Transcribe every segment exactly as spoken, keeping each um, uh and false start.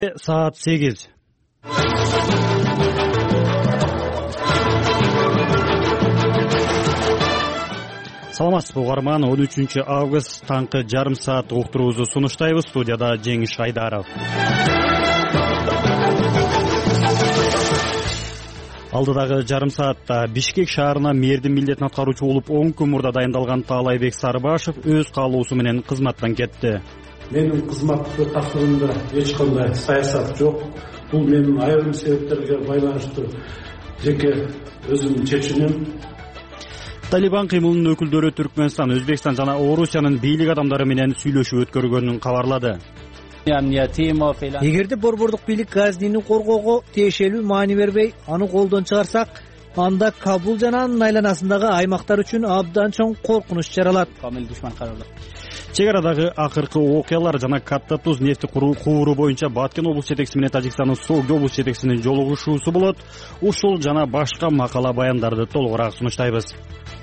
Saat сегиз. Саламатсызбы угарман, он үчүнчү август таңкы жарым саат уктуруубузду сунуштайбыз. Студияда Жеңиш Айдаров. Алдыдагы жарым саатта Бишкек шаарына мэрдин милдетин аткаруучу болуп он күн мурда дайындалган Таалайбек Сарыбашев өз каалоосу менен кызматтан кетти. Менин кызматты тапшыруумда эч кандай саясат жок. Бул менин айрым себептерге байланыштуу жеке өзүмдүн чечимим. Талибан кыймылынын өкүлдөрү Түркмөнстан, Өзбекстан жана Орусиянын бийлик адамдары менен сүйлөшүү өткөргөнүн кабарлады. Эгерде борбордук бийлик Газнини коргоого тиешелүү маани бербей, аны колдон чыгарсак, анда Кабул жана анын айланасындагы аймактар үчүн абдан чоң коркунуч жаралат. Чек арадагы акыркы окуялар жана Катта туз нефти кууру боюнча Баткен облус жетекчиси менен Тажикстандын Согду облус жетекчисинин жолугушуусу болот. Ушул жана башка макала баяндарды толугураак сунуштайбыз.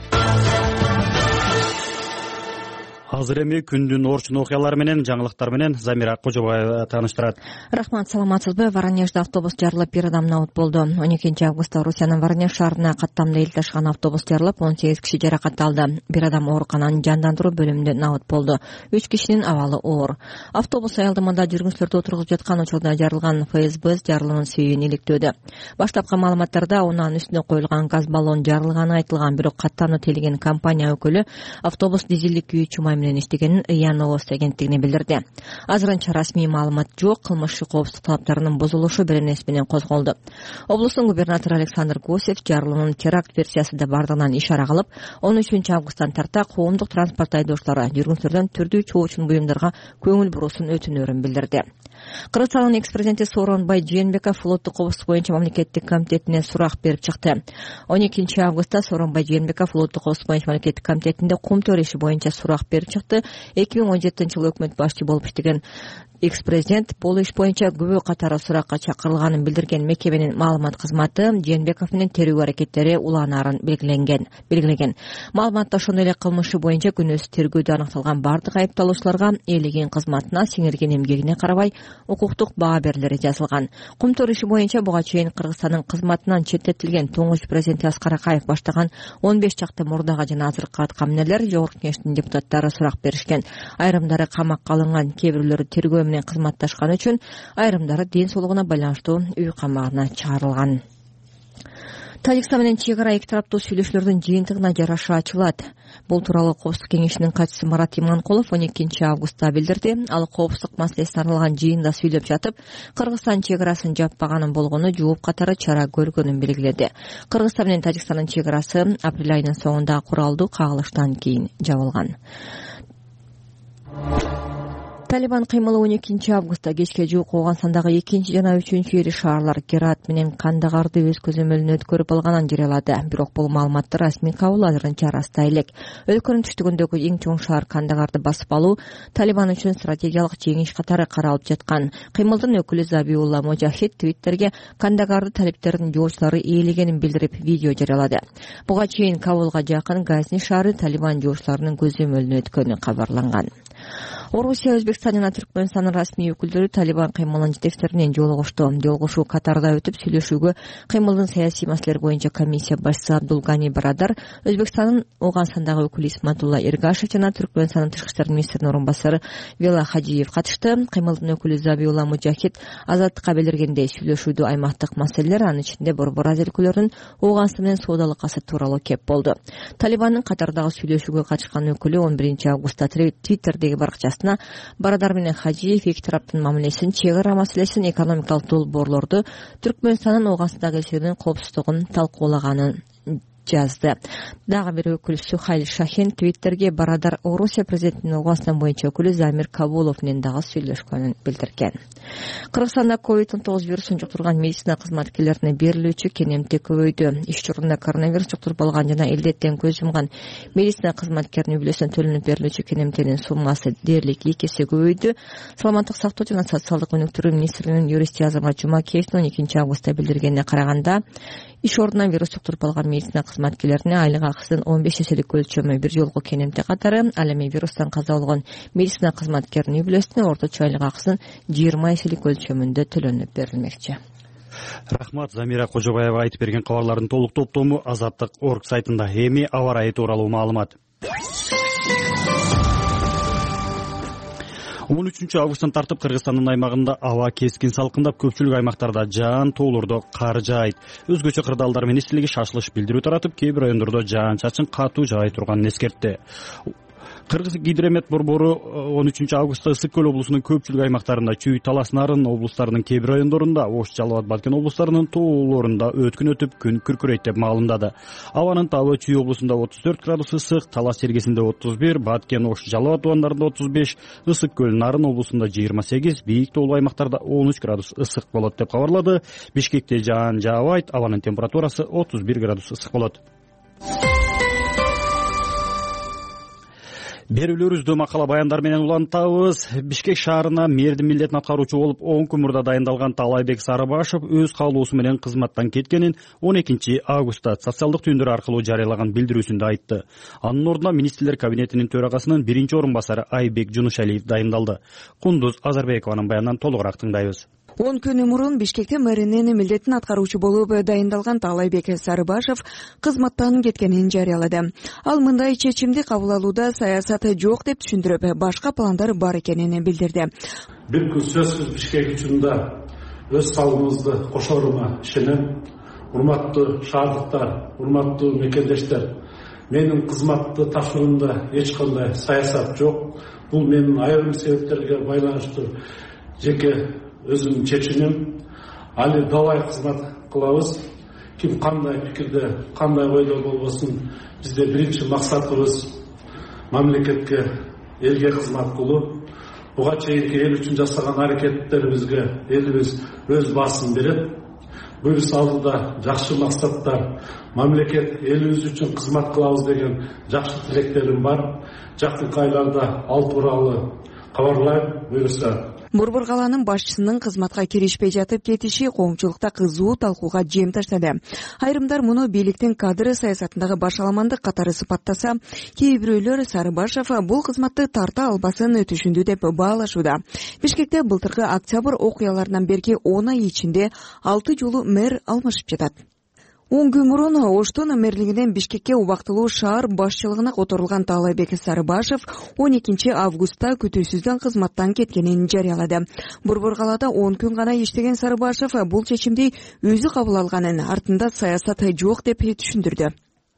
Азыр эми күндүн орчун окуялары менен жаңылыктар менен Замира Кожобаева тааныштырат. Рахмат, саламатсызбы? Воронежде автобус жарылып, бир адам набыт болду. он экинчи августта Орусиянын Воронеж шаарына каттамда эл ташыган автобус жарылып, он сегиз киши жаракат алды. Бир адам оорукананын жандандыруу бөлүмүндө набыт болду. үч кишинин абалы оор. Автобус аялдамада жүргүнчүлөрдү отургузуп жаткан учурда жарылган. ФСБ жарылуунун себебин иликтөөдө. Баштапкы маалыматтарда унаанын үстүнө коюлган газ баллон жарылганы айтылган, бирок каттамды тейлеген компания өкүлү автобус дизелдик күйүүчү май менен иштегенин РИА Новости агенттигине билдирди. Азырынча расмий маалымат жок. Кылмыш коопсуздук талаптарынын бузулушу беренеси менен козголду. Облустун губернатору Александр Гусев жарылуунун теракт версиясында бардыгынан ишара кылып, он үчүнчү августтан тарта коомдук транспорт айдоочулары жүргүнчүлөрдөн түрдүү чоочун буюмдарга көңүл буруусун өтүнөрүн билдирди. Кыргызстандын экс-президенти Сооронбай Жээнбеков флоттук коопсуздук боюнча мамлекеттик комитетине сурак берип чыкты. он экинчи августта Сооронбай Жээнбеков флоттук коопсуздук боюнча мамлекеттик комитетинде кумтөр иши боюнча сурак берип чыкты. эки миң он жетинчи жылы өкмөт башчы болуп иштеген экс-президент бул иш боюнча күбө катары суракка чакырылганын билдирген мекеменин маалымат кызматы Жээнбеков менен терүү аракеттери уланаарын белгиленген. белгилеген. Маалыматта ошондой эле кылмышы боюнча күнөөсү тергөөдө аныкталган бардык айыпталуучуларга ээлеген кызматына, сиңирген эмгегине карабай укуктук баа берилери жазылган. Кумтөр иши боюнча буга чейин Кыргызстандын кызматынан четтетилген туңгуч президенти Аскар Акаев баштаган он беш чакты мурдагы жана азыркы аткаминерлер Жогорку Кеңештин депутаттары сурак беришкен. Айрымдары камакка алынган, кээ бирөөлөрү тергөө менен кызматташканы үчүн, айрымдары ден соолугуна байланыштуу үй камагына чыгарылган. Тажикстан менен чек ара эки тараптуу сүйлөшүүлөрдүн жыйынтыгына жараша ачылат. Бул тууралуу Коопсуздук кеңешинин катчысы Марат Иманкулов он экинчи августта билдирди. Ал коопсуздук маселесине арналган жыйында сүйлөп жатып, Кыргызстан чек арасын жаппаганын болгону жооп катары чара көргөнүн белгиледи. Кыргызстан менен Тажикстандын чек арасы апрель айынын соңунда куралдуу кагылыштан кийин жабылган. Талибан кыймылы он экинчи августта кечке жуук калган сандагы экинчи жана үчүнчү ири шаарлар Герат менен Кандагарды өз көзөмөлүнө өткөрүп алганын жарыялады. Бирок бул маалыматты расмий кабыл азырынча растай элек. Өлкөнүн түштүгүндөгү эң чоң шаар Кандагарды басып алуу Талибан үчүн стратегиялык жеңиш катары каралып жаткан. Кыймылдын өкүлү Забиулла Можахид Твиттерге Кандагарды талиптердин жоочулары ээлегенин билдирип видео жарыялады. Буга чейин Кабулга жакын Газни шаары Талибан жоочуларынын көзөмөлүнө өткөнү кабарланган. Орусия, Өзбекстан жана Түркмөнстандын расмий өкүлдөрү Талибан кыймылынын жетекчилеринен жолугушту. Жолугушуу Катарда өтүп, сүйлөшүүгө кыймылдын саясий маселелер боюнча комиссия башчысы Абдулгани Барадар, Өзбекстандын Оганстандагы өкүлү Исматулла Эргашев жана Түркмөнстандын тышкы иштер министринин орун басары Вела Хажиев катышты. Кыймылдын өкүлү Забиулла Мужахид азаттыкка билдиргендей, сүйлөшүүдө аймактык маселелер, анын ичинде Борбор Азия өлкөлөрүнүн Оганстан менен соодалык касыт тууралуу кеп болду. Талибандын Катардагы сүйлөшүүгө катышкан өкүлү он биринчи августта Твиттердеги баракчасына Барадар менен Хажиев эки тараптын мамилесин, чек ара маселесин, экономикалык долбоорлорду, Түркмөнстандын Оганстандагы элчилигинин коопсуздугун талкуулаганын жазды. Дагы бир өкүл Сухайль Шахин Твиттерге Барадар Орусия президентинин Оганстан боюнча өкүлү Замир Кабулов менен дагы сүйлөшкөнүн билдирген. Кыргызстанда ковид он тогуз вирусун жуктурган медицина кызматкерлерине берилүүчү кенемтик көбөйдү. Иш чорунда коронавирус жуктуруп алган жана элдеттен көз жумган медицина кызматкеринин үлөсүнө төлөнүп берилүүчү кенемтигинин суммасы дээрлик эки эсе көбөйдү. Саламаттык сактоо жана социалдык өнүктүрүү министринин юристи Азамат Жумакеевдин он экинчи августта билдиргенине караганда, иш ордунан вирус жуктуруп алган медицина кызматкерлерине айлык акысынын он беш эселик өлчөмү бир жолку кенемти катары, ал эми вирустан каза болгон медицина кызматкеринин үй бүлөсүнө орточо айлык акысынын жыйырма эселик өлчөмүндө төлөнүп берилмекчи. Рахмат, Замира Кожобаева айтып берген кабарлардын толук топтому Азаттык точка орг сайтында. Эми аба ырайы тууралуу маалымат. он үчүнчү августтан тартып Кыргызстандын аймагында аба кескин салкындап, көпчүлүк аймактарда жаан тоолордо кар жаайт. Өзгөчө кырдаалдар министрлиги шашылыш билдирүү таратып, кээ бир райондордо жаан-чачын катуу жаай турганын эскертти. Кыргыз гидромет борбору он үчүнчү августта Ысык көл облусунун көпчүлүк аймактарында, Чүй, Талас, Нарын облустарынын кээ бир райондорунда, Ош, Жалал Абад, Баткен облустарынын тоолорунда өткүн өтүп, күн күркүрөйт деп маалымдады. Абанын табы Чүй облусунда отуз төрт градус ысык, Талас Сергесинде отуз бир, Баткен, Ош, Жалал Абад тубандарында отуз беш, Ысык көл, Нарын облусунда жыйырма сегиз, бийик тоолуу аймактарда он үч градус ысык болот деп кабарлады. Бишкекте жаан жаабайт, абанын температурасы отуз бир градус ысык болот. Берүүлөрүбүздү макала баяндар менен улантабыз. Бишкек шаарына мэрдин милдетин аткаруучу болуп он күн мурда дайындалган Таалайбек Сарыбашев өз каалоосу менен кызматтан кеткенин он экинчи августта социалдык түйүндөр аркылуу жарыялаган билдирүүсүндө айтты. Анын ордуна министрлер кабинетинин төрагасынын биринчи орун басары Айбек Жунушалиев дайындалды. Кундуз Азарбекованын баянынан толугураак тыңдайбыз. он күн мурун Бишкекте мэринин милдетин аткаруучу болуп дайындалган Таалайбек Сарыбашев кызматтан кеткенин жарыялады. Ал мындай чечимди кабыл алууда саясат жок деп түшүндүрүп, башка пландар бар экенин билдирди. Бир күн сөзсүз Бишкек үчүн да өз салымыбызды кошорума ишенем. Урматтуу шаардыктар, урматтуу мекендештер, менин кызматты тапшыруумда эч кандай саясат жок. Бул менин айрым себептерге байланыштуу жеке өзүмдүн чечимим. Али давай кызмат кылабыз. Ким кандай пикирде, кандай ойдо болбосун, бизде биринчи максатыбыз мамлекетке, элге кызмат кылуу. Буга чейинки эл үчүн жасаган аракеттерибизге элибиз өз баасын берет. Буюрса алдыда жакшы максаттар, мамлекет элибиз үчүн кызмат кылабыз деген жакшы тилектерим бар. Жакынкы айларда ал тууралуу кабарлайм. Буюрса Борбор калаанын башчысынын кызматка киришпей жатып кетиши коомчулукта кызуу талкууга жем таштады. Айрымдар муну бийликтин кадр саясатындагы башаламандык катары сыпаттаса, кээ бирөөлөр Сарыбашев бул кызматты тарта албасын түшүндү деп баалашууда. Бишкекте былтыркы октябрь окуяларынан берки он ай ичинде алты жолу мэр алмашып жатат. он күн мурун Оштун мэрлигинен Бишкекке убактылуу шаар башчылыгына которулган Таалайбек Сарыбашев он экинчи августта күтүүсүздөн кызматтан кеткенин жарыялады. Борбор калаада он күн гана иштеген Сарыбашев бул чечимди өзү кабыл алганын, артында саясат жок деп түшүндүрдү.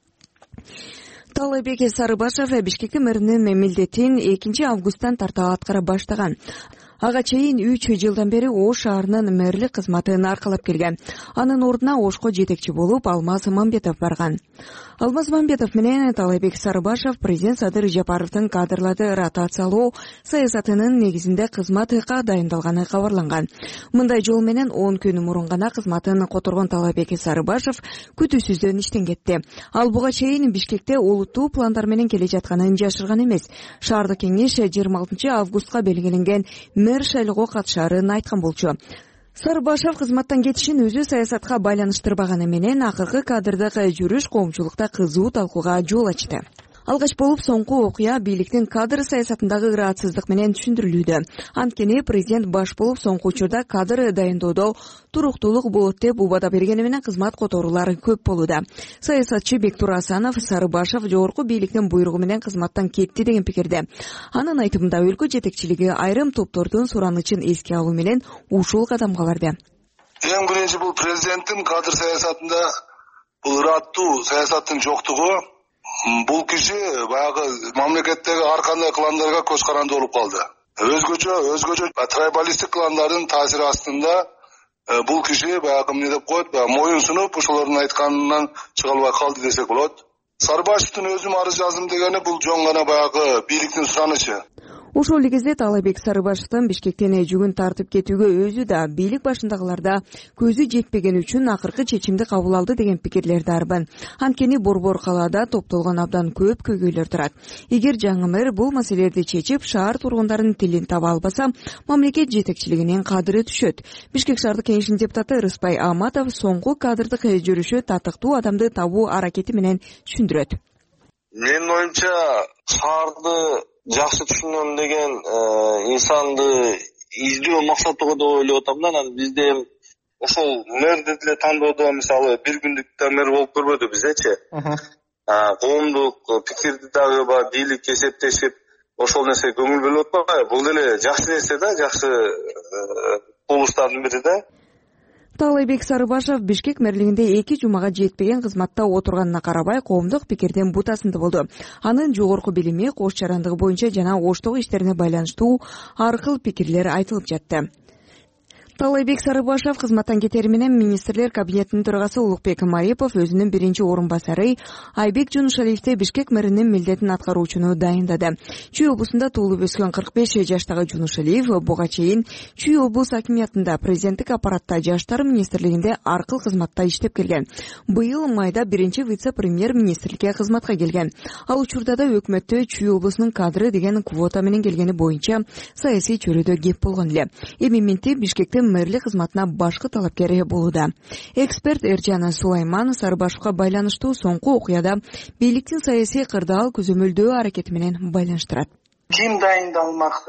Таалайбек Сарыбашев Бишкектин мэринин милдетин экинчи августтан тарта аткара баштаган. Ага чейин үч жылдан бери Ош шаарынын мэрлик кызматын аркалап келген. Анын ордуна Ошко жетекчи болуп Алмаз Мамбетов барган. Алмаз Мамбетов менен Таалайбек Сарыбашев президент Садыр Жапаровдун кадрларды ротациялоо саясатынын негизинде кызматка дайындалганы кабарланган. Мындай жол менен он күн мурун гана кызматын которгон Таалайбек Сарыбашев күтүүсүздөн иштен кетти. Ал буга чейин Бишкекте олуттуу пландар менен келе жатканын жашырган эмес. Шаардык кеңеш жыйырма алтынчы августка белгиленген мэр шайлоого катышаарын айткан болчу. Сарыбашев кызматтан кетишин өзү саясатка байланыштырбаганы менен акыркы кадрдык жүрүш коомчулукта кызуу талкууга жол ачты. Алгач болуп соңку окуя бийликтин кадр саясатындагы ыраатсыздык менен түшүндүрүлүүдө. Анткени президент баш болуп соңку учурда кадр дайындоодо туруктуулук болот деп убада бергени менен кызмат которуулар көп болууда. Саясатчы Бектур Асанов Сарыбашев жогорку бийликтин буйругу менен кызматтан кетти деген пикирде. Анын айтымында өлкө жетекчилиги айрым топтордун суранычын эске алуу менен ушул кадамга барды. Эң биринчи бул президенттин кадр саясатында бул ыраттуу саясаттын жоктугу. Бул киши баягы мамлекеттеги ар кандай кландарга көз каранды болуп калды. Өзгөчө өзгөчө трайбалисттик кландардын таасири астында бул киши баягы эмне деп коет, моюн сунуп ошолордун айтканынан чыга албай калды десек болот. Сарыбашевдин өзүм арыз жаздым дегени бул жөн гана баягы бийликтин суранычы. Ошол эле кезде Таалайбек Сарыбашевдин Бишкектен жүгүн тартып кетүүгө өзү да бийлик башындагылар да көзү жетпеген үчүн акыркы чечимди кабыл алды деген пикирлерди арбын. Анткени Борбор калаада топтолгон абдан көп көйгөйлөр турат. Эгер жаңы мэр бул маселелерди чечип, шаар тургундарынын тилин таба албаса, мамлекет жетекчилигинин кадыры түшөт. Бишкек шаардык кеңешинин депутаты Рыспай Аматов соңку кадрдык жүрүшү татыктуу адамды табуу аракети менен түшүндүрөт. Менин оюмча, шаарды жакшы түшүнөм деген инсанды издөө максатыга да ойлоп атам да. Анан бизде ошол мэрди деле тандоодо мисалы бир күндүк да мэр болуп көрбөдү биздечи. Коомдук пикирди дагы баягы бийлик эсептешип ошол нерсеге көңүл бөлүп атпайбы? Бул деле жакшы нерсе да, жакшы кубулуштардын бири да. Таалайбек Сарыбашев Бишкек мэрлигинде эки жумага жетпеген кызматта отурганына карабай коомдук пикирден бутасында болду. Анын жогорку билими, кош жарандыгы боюнча жана оштогу иштерине байланыштуу ар кыл пикирлер айтылып жатты. Таалайбек Сарыбашев кызматтан кетери менен министрлер кабинетинин төрагасы Улукбек Марипов өзүнүн биринчи орун басары Айбек Жунушалиевди Бишкек мэринин милдетин аткаруучуну дайындады. Чүй облусунда туулуп өскөн кырк беш жаштагы Жунушалиев буга чейин Чүй облус акимиятында президенттик аппаратта жаштар министрлигинде ар кыл кызматта иштеп келген. Быйыл майда биринчи вице-премьер министрликке кызматка келген. Ал учурда да өкмөттө Чүй облусунун кадры деген квота менен келгени боюнча саясий чөйрөдө кеп болгон эле. Эми менти Бишкекте мэрлик кызматына башкы талапкер болууда. Эксперт Эржан Сулайман Сарыбашевга байланыштуу соңку окуяда бийликтин саясий кырдаал көзөмөлдөө аракети менен байланыштырат. Ким дайындалмак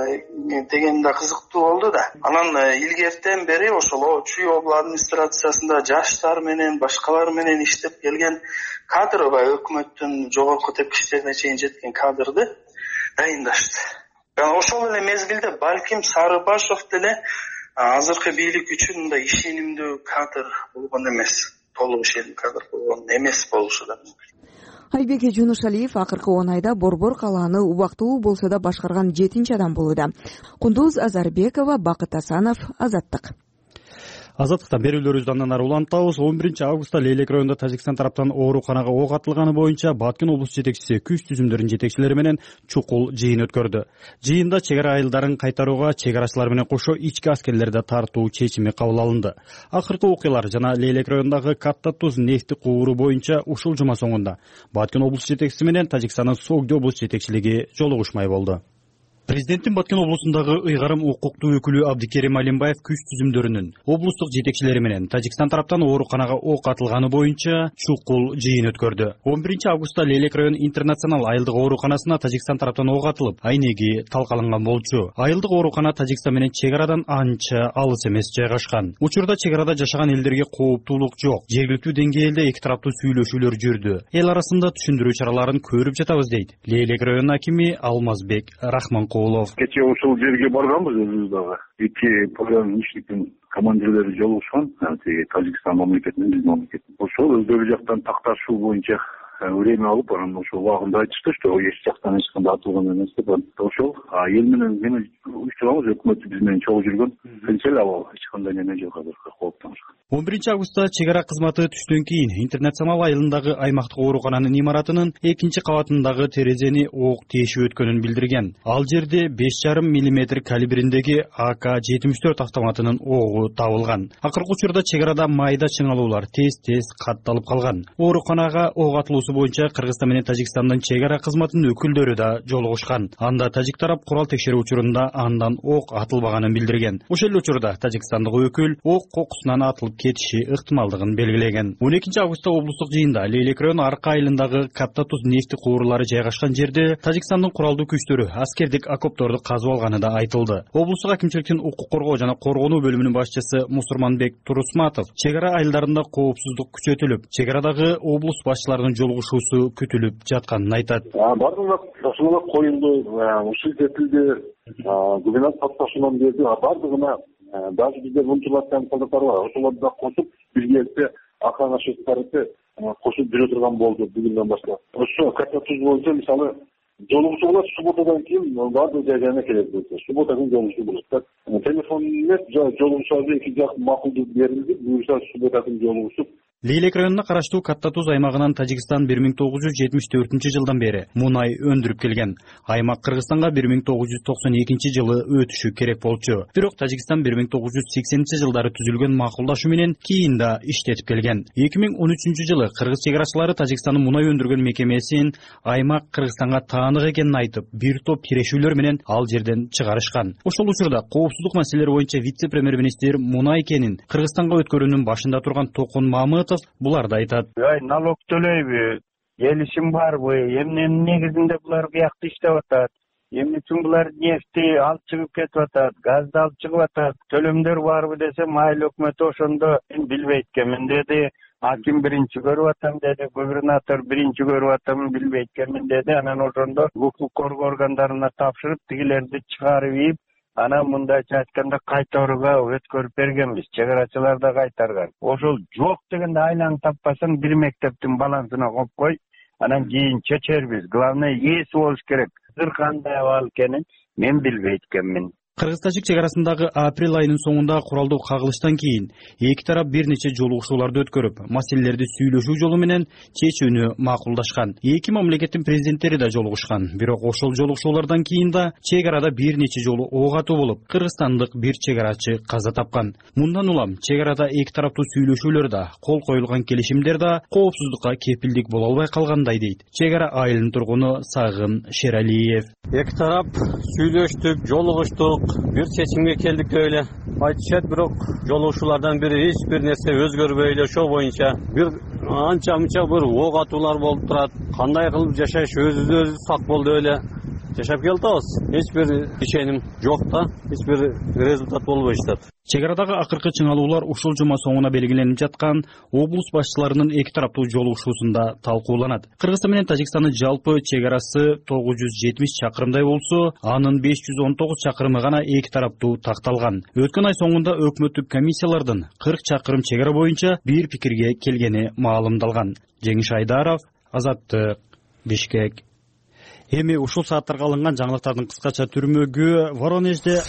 деген да кызыктуу болду да. Анан илгертен бери ошол Чүй обл администрациясында жаштар менен башкалар менен иштеп келген кадр ба өкмөттүн жогорку тепкичтерине чейин жеткен кадрды дайындашты. Ошол эле мезгилде балким Сарыбашев деле азыркы бийлик үчүн мындай ишенимдүү кадр болгон эмес, толук ишенимдүү кадр болгон эмес болушу да мүмкүн. Айбек Жунушалиев акыркы он айда Борбор калааны убактылуу болсо да башкарган жетинчи адам болууда. Кундуз Азарбекова, Бакыт Асанов, Азаттык. Азаттыктан берүүлөрүбүздү андан ары улантабыз. он биринчи августта Лейлек районунда Тажикстан тараптан ооруканага ок атылганы боюнча Баткен облус жетекчиси күч түзүмдөрүнүн жетекчилери менен чукул жыйын өткөрдү. Жыйында чек ара айылдарын кайтарууга чек арачылар менен кошо ички аскерлерди тартуу чечими кабыл алынды. Акыркы окуялар жана Лейлек районундагы Катта Туз нефти кууру боюнча ушул жума соңунда Баткен облус жетекчиси менен Тажикстандын Согди облус жетекчилиги жолугушмай болду. Президенттин Баткен облусундагы ыйгарым укуктуу өкүлү Абдикерим Алимбаев күч түзүмдөрүнүн облустук жетекчилери менен Тажикстан тараптан ооруканага ок атылганы боюнча чукул жыйын өткөрдү. он биринчи августта Лейлек район интернационал айылдык ооруканасына Тажикстан тараптан ок атылып, айнеги талкаланган болчу. Айылдык оорукана Тажикстан менен чек арадан анча алыс эмес жайгашкан. Учурда чек арада жашаган элдерге кооптуулук жок. Жергиликтүү деңгээлде эки тараптуу сүйлөшүүлөр жүрдү. Эл арасында түшүндүрүү чараларын көрүп жатабыз дейт Лейлек районунун акими Алмазбек Рахман. Кечээ ушул жерге барганбыз өзүбүз дагы. Эки пограничниктин командирлери жолугушкан, Тажикстан мамлекети менен биздин мамлекет. Ошол өздөрү жактан такташуу боюнча время алып, анан ошол убагында айтышты, что эч жактан эч кандай атылган эмес деп. Ошол эл менен эми уюштурабыз, өкмөт биз менен чогуу жүргөн. Тынчел абал, эч кандай неме жок азыркы кооптонушка. он биринчи августта чек ара кызматы түштөн кийин интернационал айылындагы аймактык оорукананын имаратынын экинчи кабатындагы терезени ок тешип өткөнүн билдирген. Ал жерде беш жарым миллиметр калибриндеги А К жетимиш төрт автоматынын огу табылган. Акыркы учурда чек арада майда чыңалуулар тез-тез катталып калган. Ооруканага ок атылуусу боюнча Кыргызстан менен Тажикстандын чек ара кызматынын өкүлдөрү да жолугушкан. Анда тажик тарап курал текшерүү учурунда андан ок атылбаганын билдирген. Ошол эле учурда Тажикстандык өкүл ок кокусунан атылып кетиши ыктымалдыгын белгилеген. он экинчи августта облустук жыйында Лейлек району арка айылындагы Катта Туз нефти куурулары жайгашкан жерде Тажикстандын куралдуу күчтөрү аскердик окопторду казып алганы да айтылды. Облустук акимчиликтин укук коргоо жана коргонуу бөлүмүнүн башчысы Мусурманбек Турусматов чек ара айылдарында коопсуздук күчөтүлүп, чек арадагы облус башчыларынын жолугушуусу күтүлүп жатканын айтат. Бардыгына ташуулар коюлду, ушул этилди, губернатор татташуудан берди, бардыгына даже бизде мунчулаттан солдаттар бар. Ошолорду да кошуп, биргеликте охрана шестерти кошуп жүрө турган болду бүгүндөн баштап. Ошо Катта Туз боюнча мисалы жолугушуулар субботадан кийин баардык жайына келет. Суббота күнү жолугушуу болот. Телефон эмес, жолугушууларды эки жак макулдук берилди. Буюрса суббота күнү жолугушуп Лейлек районуна караштуу Катта Туз аймагынан Тажикстан бир миң тогуз жүз жетимиш төртүнчү жылдан бери мунай өндүрүп келген. Аймак Кыргызстанга бир миң тогуз жүз токсон экинчи жылы өтүшү керек болчу. Бирок Тажикстан бир миң тогуз жүз сексенинчи жылдары түзүлгөн макулдашуу менен кийин да иштетип келген. эки миң он үчүнчү жылы кыргыз чек арачылары Тажикстандын мунай өндүргөн мекемесин аймак Кыргызстанга таанык экенин айтып, бир топ тирешүүлөр менен ал жерден чыгарышкан. Ошол учурда коопсуздук маселелери боюнча вице-премьер-министр мунай кенин Кыргызстанга өткөрүүнүн башында турган Токун Мамытов буларды айтат. Ай, налог төлөйбү? Келишим барбы? Эмненин негизинде булар биякта иштеп атат? Эмне үчүн булар нефти алып чыгып кетип атат? Газды алып чыгып атат? Төлөмдөр барбы десем, айыл өкмөтү ошондо мен билбейт экенмин деди. Аким биринчи көрүп атам деди, губернатор биринчи көрүп атам, билбейт экенмин деди. Анан ошондо укук коргоо органдарына тапшырып, тигилерди чыгарып ийип, анан мындайча айтканда кайтарууга өткөрүп бергенбиз. Чек арачылар да кайтарган. Ошол жок дегенде айланы таппасаң бир мектептин балансына коюп кой, анан кийин чечербиз. Главное ээси болуш керек. Азыр кандай абал экенин мен билбейт экенмин. Кыргыз-тажик чек арасындагы апрель айынын соңунда куралдуу кагылыштан кийин эки тарап бир нече жолугушууларды өткөрүп, маселелерди сүйлөшүү жолу менен чечүүнү макулдашкан. Эки мамлекеттин президенттери да жолугушкан. Бирок ошол жолугушуулардан кийин да чек арада бир нече жолу ок атуу болуп, кыргызстандык бир чек арачы каза тапкан. Мындан улам чек арада эки тараптуу сүйлөшүүлөр да, кол коюлган келишимдер да коопсуздукка кепилдик боло албай калгандай дейт чек ара айылынын тургуну Сагын Шералиев. Эки тарап сүйлөштүк, жолугуштук, бир чечимге келдик деп эле айтышат, бирок жолугушуулардан бири эч бир нерсе өзгөрбөй эле ошол боюнча бир анча мынча бир ок атуулар болуп турат. Кандай кылып жашаш, өзүбүз сак бол деп эле жашап келатабыз. Эч бир ишеним жок да, эч бир результат болбой жатат. Чек арадагы акыркы чыңалуулар ушул жума соңуна белгиленип жаткан облус башчыларынын эки тараптуу жолугушуусунда талкууланат. Кыргызстан менен Тажикстандын жалпы чек арасы тогуз жүз жетимиш чакырымдай болсо, анын беш жүз он тогуз чакырымы гана эки тараптуу такталган. Өткөн ай соңунда өкмөттүк комиссиялардын кырк чакырым чек ара боюнча бир пикирге келгени маалымдалган. Жеңиш Айдаров, Азаттык, Бишкек. Эми ушул сааттарга алынган жаңылыктардын кыскача түрмөгү Воронежде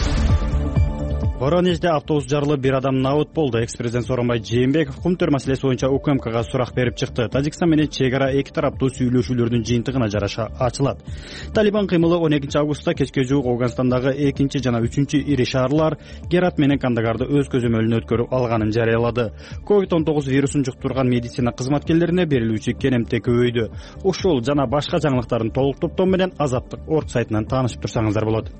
Воронежде автобус жарылып бир адам набыт болду. Экс-президент Сооронбай Жээнбеков кумтөр маселеси боюнча УКМКга сурак берип чыкты. Тажикстан менен чек ара эки тараптуу сүйлөшүүлөрдүн жыйынтыгына жараша ачылат. Талибан кыймылы он экинчи августта кечке жуук Афганистандагы экинчи жана үчүнчү ири шаарлар Герат менен Кандагарды өз көзөмөлүнө өткөрүп алганын жарыялады. ковид он тогуз вирусун жуктурган медицина кызматкерлерине берилүүчү кенемтек көбөйдү. Ушул жана башка жаңылыктардын толук топтому менен Азаттык орг сайтынан таанышып турсаңыздар болот.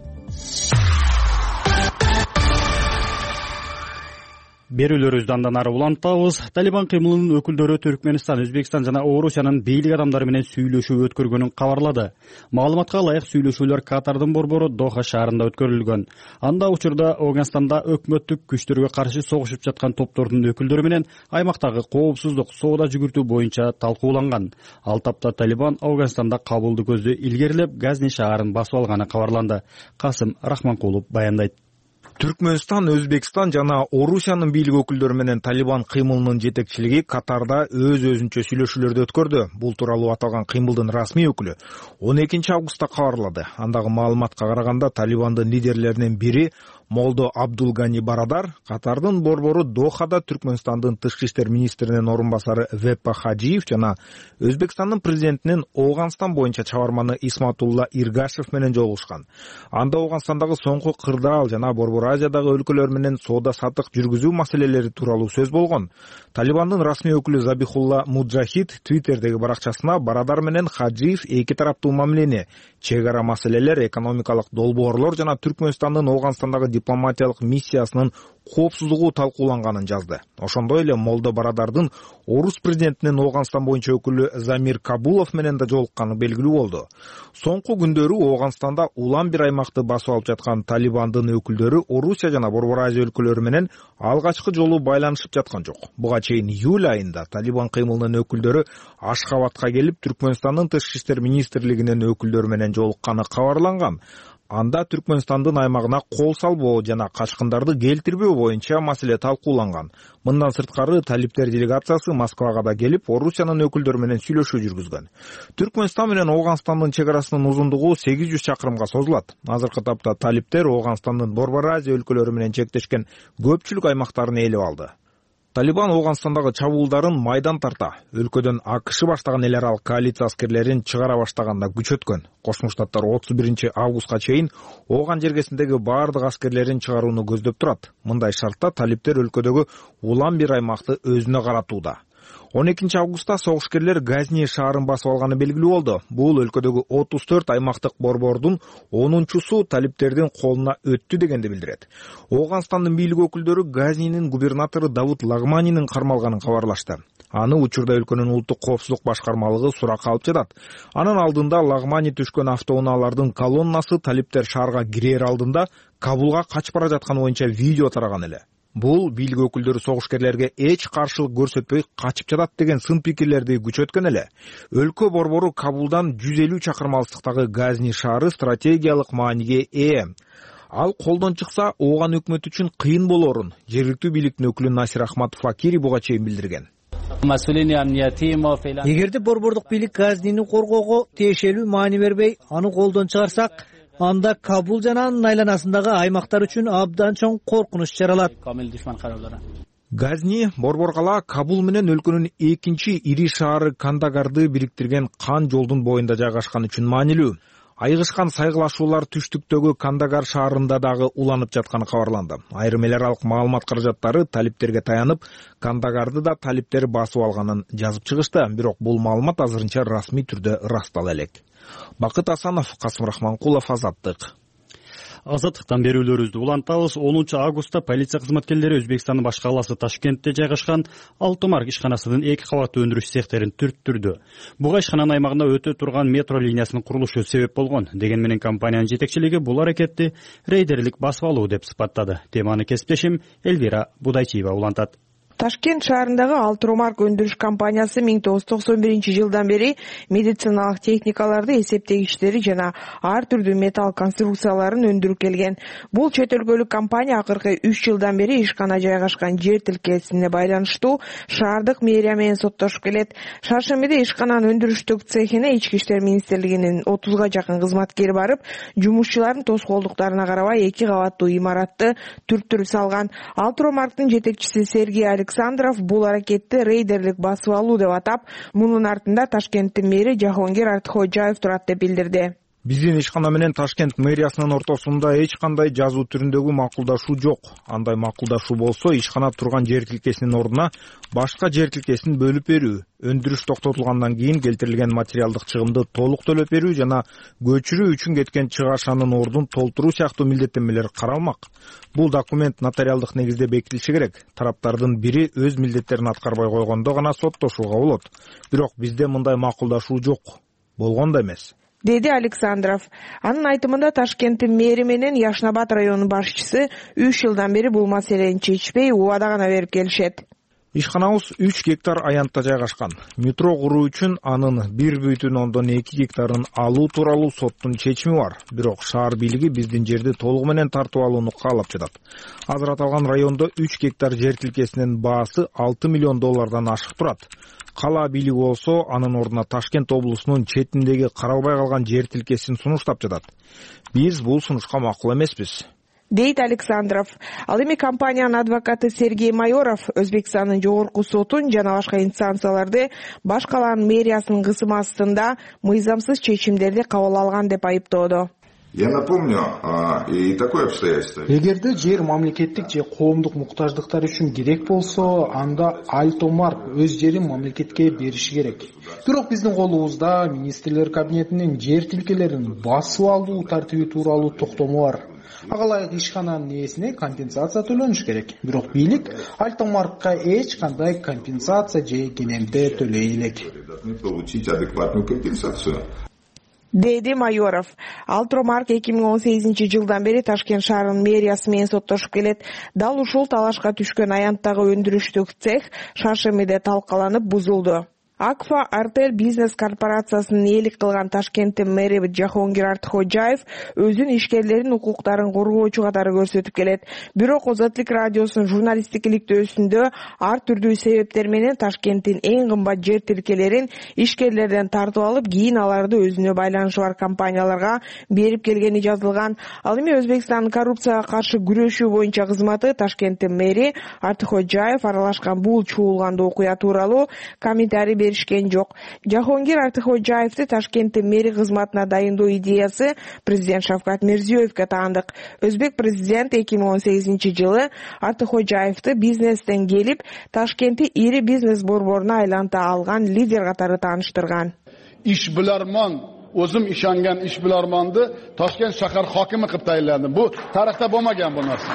Берүүлөрүбүздү андан ары улантабыз. Талибан кыймылынын өкүлдөрү Түркмөнстан, Өзбекстан жана Орусиянын бийлик адамдары менен сүйлөшүү өткөргөнүн кабарлады. Маалыматка ылайык сүйлөшүүлөр Катардын борбору Доха шаарында өткөрүлгөн. Анда учурда Афганистанда өкмөттүк күчтөргө каршы согушуп жаткан топтордун өкүлдөрү менен аймактагы коопсуздук, соода жүгүртүү боюнча талкууланган. Ал тапта Талибан Афганистанда Кабулду көздө илгерилеп, Газни шаарын басып алганы кабарланды. Касым Рахманкулов баяндайт. Түркмөнстан, Өзбекстан жана Орусиянын бийлик өкүлдөрү менен Талибан кыймылынын жетекчилиги Катарда өз-өзүнчө сүйлөшүүлөрдү өткөрдү. Бул тууралуу аталган кыймылдын расмий өкүлү он экинчи августта кабарлады. Андагы маалыматка караганда Талибандын лидерлеринин бири Молдо Абдулгани Барадар Катардын борбору Дохада Түркмөнстандын тышкы иштер министринин орун басары Веппа Хажиев жана Өзбекстандын президентинин Афганистан боюнча чабарманы Исматулла Иргашев менен жолугушкан. Анда Афганистандагы соңку кырдаал жана Борбор Азиядагы өлкөлөр менен соода саттык жүргүзүү маселелери тууралуу сөз болгон. Талибандын расмий өкүлү Забихулла Муджахид Твиттердеги баракчасына Барадар менен Хаджиев эки тараптуу мамилени, чек ара маселелер, экономикалык долбоорлор жана Түркмөнстандын Афганистандагы дипломатиялык миссиясынын коопсуздугу талкууланганын жазды. Ошондой эле Молдо Барадардын Орус президентинин Афганистан боюнча өкүлү Замир Кабулов менен да жолукканы белгилүү болду. Соңку күндөрү Афганистанда улам бир аймакты басып алып жаткан Талибандын өкүлдөрү Орусия жана Борбор Азия өлкөлөрү менен алгачкы жолу байланышып жаткан жок. Буга чейин июль айында Талибан кыймылынын өкүлдөрү Ашхабадка келип, Түркмөнстандын тышкы иштер министрлигинин өкүлдөрү менен жолукканы кабарланган. Анда Түркмөнстандын аймагына кол салбоо жана качкындарды келтирбөө боюнча маселе талкууланган. Мындан сырткары талиптер делегациясы Москвага да келип, Орусиянын өкүлдөрү менен сүйлөшүү жүргүзгөн. Түркмөнстан менен Афганистандын чек арасынын узундугу сегиз жүз чакырымга созулат. Азыркы тапта талиптер Афганистандын Борбор Азия өлкөлөрү менен чектешкен көпчүлүк аймактарын ээлеп алды. Талибан Ооганстандагы чабуулдарын майдан тарта, өлкөдөн АКШ баштаган эл аралык коалиция аскерлерин чыгара баштаганда күчөткөн. Кошмо Штаттар отуз биринчи августка чейин Ооган жергесиндеги бардык аскерлерин чыгарууну көздөп турат. Мындай шартта талиптер өлкөдөгү улам бир аймакты өзүнө каратууда. он экинчи августта согушкерлер Газни шаарын басып алганы белгилүү болду. Бул өлкөдөгү отуз төрт аймактык борбордун онунчусу талиптердин колуна өттү дегенди билдирет. Ооганстандын бийлик өкүлдөрү Газнинин губернатору Давут Лагманинин кармалганын кабарлашты. Аны учурда өлкөнүн улуттук коопсуздук башкармалыгы суракка алып жатат. Анын алдында Лагмани түшкөн автоунаалардын колоннасы талиптер шаарга кирер алдында Кабулга качып бара жатканы боюнча видео тараган эле. Бул бийлик өкүлдөрү согушкерлерге эч каршылык көрсөтпөй качып жатат деген сын пикирлерди күчөткөн эле. Өлкө борбору Кабулдан жүз элүү чакырым алыстыктагы Газни шаары стратегиялык мааниге ээ. Ал колдон чыкса, Ооган өкмөтү үчүн кыйын болорун жергиликтүү бийликтин өкүлү Насир Ахмат Факири буга чейин билдирген. Эгерде борбордук бийлик Газнини коргоого тиешелүү маани бербей, аны колдон чыгарсак, анда Кабул жана анын айланасындагы аймактар үчүн абдан чоң коркунуч жаралат. Газни борбор кала Кабул менен өлкөнүн экинчи ири шаары Кандагарды бириктирген кан жолдун боюнда жайгашкан үчүн маанилүү. Айгышкан сайгылашуулар түштүктөгү Кандагар шаарында дагы уланып жатканы кабарланды. Айрым эл аралык маалымат каражаттары талиптерге таянып, Кандагарды да талиптер басып алганын жазып чыгышты, бирок бул маалымат азырынча расмий түрдө ырастала элек. Бакыт Асанов, Касым Рахманкулов, Азаттык. Азаттыктан берүүлөрүбүздү улантабыз. онунчу августта полиция кызматкерлери Өзбекстандын баш калаасы Ташкентте жайгашкан Алтымарк ишканасынын эки кабаттуу өндүрүш цехтерин түрттүрдү. Буга ишкананын аймагында өтө турган метро линиясынын курулушу себеп болгон. Деген менен компаниянын жетекчилиги бул аракетти рейдерлик басып алуу деп сыпаттады. Теманы кесиптешим Элвира Будайчиева улантат. Ташкент шаарындагы Алтымарк өндүрүш компаниясы миң тогуз жүз токсон биринчи жылдан бери медициналык техникаларды, эсептегичтери жана ар түрдүү металл конструкцияларын өндүрүп келген. Бул чет өлкөлүк компания акыркы үч жылдан бери ишкана жайгашкан жер тилкеесине байланыштуу шаардык мэрия менен соттошуп келет. Шаршембиде ишкананын өндүрүштүк цехине Ички иштер министрлигинин отузга жакын кызматкери барып, жумушчулардын тоскоолдуктарына карабай эки кабаттуу имаратты түрттүрүп салган. Алтымарктын жетекчиси Сергей Александров бул аракетти рейдерлик басып алуу деп атап, мунун артында Ташкенттин мэри Жахонгир Артхожаев турат деп билдирди. Биздин ишкана менен Ташкент мэриясынын ортосунда эч кандай жазуу түрүндөгү макулдашуу жок. Андай макулдашуу болсо, ишкана турган жер тилкесинин ордуна башка жер тилкесин бөлүп берүү, өндүрүш токтотулгандан кийин келтирилген материалдык чыгымды толук төлөп берүү жана көчүрүү үчүн кеткен чыгашанын ордун толтуруу сыяктуу милдеттенмелер каралмак. Бул документ нотариалдык негизде бекитилиши керек. Тараптардын бири өз милдеттерин аткарбай койгондо гана соттошууга болот. Бирок бизде мындай макулдашуу жок. Болгон да эмес, деди Александров. Анын айтымында Ташкенттин мэри менен Яшнабад районунун башчысы үч жылдан бери бул маселени чечпей, убада гана берип келишет. Ишканабыз үч гектар аянтта жайгашкан. Метро куруу үчүн анын бир бүтүн ондон эки гектарын алуу тууралуу соттун чечими бар. Бирок шаар бийлиги биздин жерди толугу менен тартып алууну каалап жатат. Азыр аталган райондо үч гектар жер тилкесинин баасы алты миллион доллардан ашык турат. Кала бийлиги болсо, анын ордуна Ташкент облусунун четиндеги каралбай калган жер тилкесин сунуштап жатат. Биз бул сунушка макул эмеспиз, дейт Александров. Ал эми компаниянын адвокаты Сергей Майоров Өзбекстандын жогорку сотун жана башка инстанцияларды баш калаанын мэриясынын кысымы астында мыйзамсыз чечимдерди кабыл алган деп айыптоодо. Я напомню, и такое обстоятельство. Эгерде жер мамлекеттик же коомдук муктаждыктар үчүн керек болсо, анда Алтымарк өз жерин мамлекетке бериши керек. Бирок биздин колубузда министрлер кабинетинин жер тилкелерин басып алуу тартиби тууралуу токтому бар. Ага ылайык ишкананын ээсине компенсация төлөнүш керек. Бирок бийлик Алтымаркка эч кандай компенсация же кенемде төлөй элек. Получить адекватную компенсацию, деди Майоров. Алтымарк эки миң он сегизинчи жылдан бери Ташкент шаарынын мэриясы менен соттошуп келет. Дал ушул талашка түшкөн аянттагы өндүрүштүк цех шаршембиде талкаланып бузулду. Акфа Артель бизнес корпорациясын ээлик кылган Ташкенттин мэри Жахонгир Артыкхожаев өзүн ишкерлердин укуктарын коргоочу катары көрсөтүп келет. Бирок Озаттык радиосунун журналисттик иликтөөсүндө ар түрдүү себептер менен Ташкенттин эң кымбат жер тилкелерин ишкерлерден тартып алып, кийин аларды өзүнө байланышы бар компанияларга берип келгени жазылган. Ал эми Өзбекстандын коррупцияга каршы күрөшүү боюнча кызматы Ташкенттин мэри Артыкхожаев аралашкан бул чуулгандуу окуя тууралуу комментарий беришкен жок. Жахонгир Артыкхожаевди Ташкенттин мэри кызматына дайындоо идеясы президент Шавкат Мирзиёевге таандык. Өзбек президент эки миң он сегизинчи жылы Артыкхожаевди бизнестен келип, Ташкентти ири бизнес борборуна айланта алган лидер катары тааныштырган. Ishbilarmon o'zim ishongan ishbilarmonni Toshkent shahar hokimi qilib tayinlandim. Bu tarixda bo'lmagan bu narsa.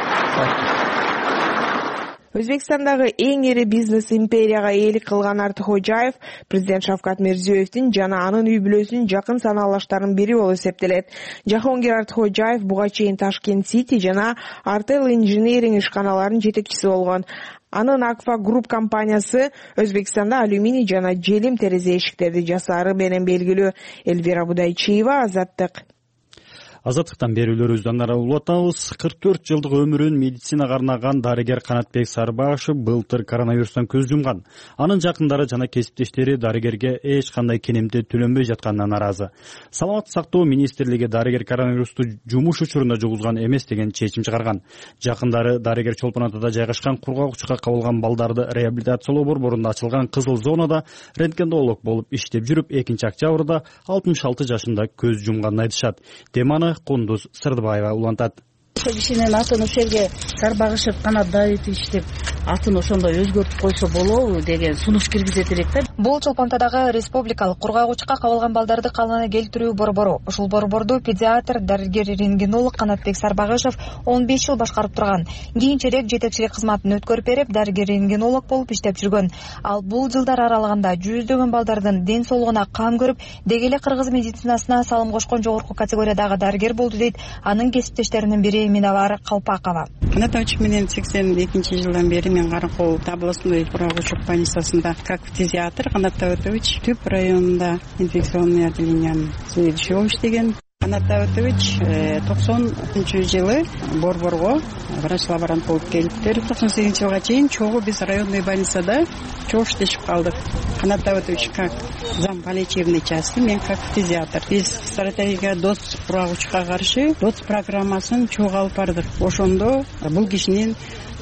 Өзбекстандагы эң ири бизнес империяга ээлик кылган Артыкхожаев президент Шавкат Мирзиёевдин жана анын үй бүлөсүнүн жакын санаалаштарынын бири болуп эсептелет. Жахонгир Артыкхожаев буга чейин Ташкент Сити жана Артел инжиниринг ишканаларынын жетекчиси болгон. Анын Акфа Групп компаниясы Өзбекстанда алюминий жана желим терезе эшиктерди жасаары менен белгилүү. Эльвира Будайчиева, Азаттык. Азаттыктан берүүлөрүбүздөн ары улантабыз. кырк төрт жылдык өмүрүн медицинага арнаган дарыгер Канатбек Сарбашев былтыр коронавирустан көз жумган. Анын жакындары жана кесиптештери дарыгерге эч кандай кенемти төлөнбөй жатканынан наразы. Саламаттык сактоо министрлиги дарыгер коронавирусту жумуш учурунда жугузган эмес деген чечим чыгарган. Жакындары дарыгер Чолпон Атада жайгашкан кургак-учка кабылган балдарды реабилитациялоо борборунда ачылган Кызыл зонада рентгенолог болуп иштеп жүрүп, экинчи октябрда алтымыш алты жашында көз жумганын айтышат. Теманы Кундуз Сырдыбаева улантат. Ошол кишинин атын ошол жерге Сарбагышев Канат Давитович деп атын ошондой өзгөртүп койсо болобу деген сунуш киргизет элек да. Бул Чолпон Атадагы республикалык кургак-учка кабылган балдарды калыбына келтирүү борбору. Ушул борборду педиатр, дарыгер-рентгенолог Канатбек Сарбагышев он беш жыл башкарып турган. Кийинчерээк жетекчилик кызматын өткөрүп берип, дарыгер-рентгенолог болуп иштеп жүргөн. Ал бул жылдар аралыгында жүздөгөн балдардын ден соолугуна кам көрүп, дегеле кыргыз медицинасына салым кошкон жогорку категориядагы дарыгер болду дейт анын кесиптештеринин бири Минавар Калпакова. Канатович менен сексен экинчи жылдан бери мен Каракол областной кургак-учак больницасында как фтизиатр, Канат Давитович Түп районунда инфекционный отделениянын заведующий болуп иштеген. Канат Давитович токсонунчу жылы борборго врач-лаборант болуп келиптир. токсон сегизинчи жылга чейин чогуу биз районный больницада чогуу иштешип калдык. Канат Давитович как зам по лечебной части, мен как фтизиатр. Биз стратегия ДОЦ кургак-учка каршы ДОЦ программасын чогуу алып бардык. Ошондо бул кишинин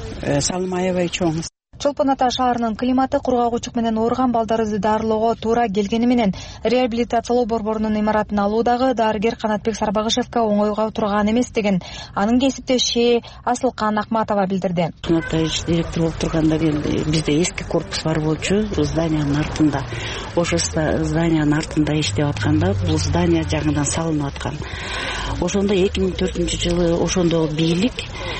салымы аябай чоң. Чолпон Ата шаарынын климаты кургак-учук менен ооруган балдарды дарылоого туура келгени менен реабилитациялоо борборунун имаратын алуудагы дарыгер Канатбек Сарбагышевке оңойго турган эмес деген анын кесиптеши Асылкан Акматова билдирди. Канатбек директор болуп турганда бизде эски корпус бар болчу, зданиянын артында. Ошо зданиянын артында иштеп атканда бул здания жаңыдан салынып аткан. Ошондо эки миң төртүнчү жылы ошондо бийлик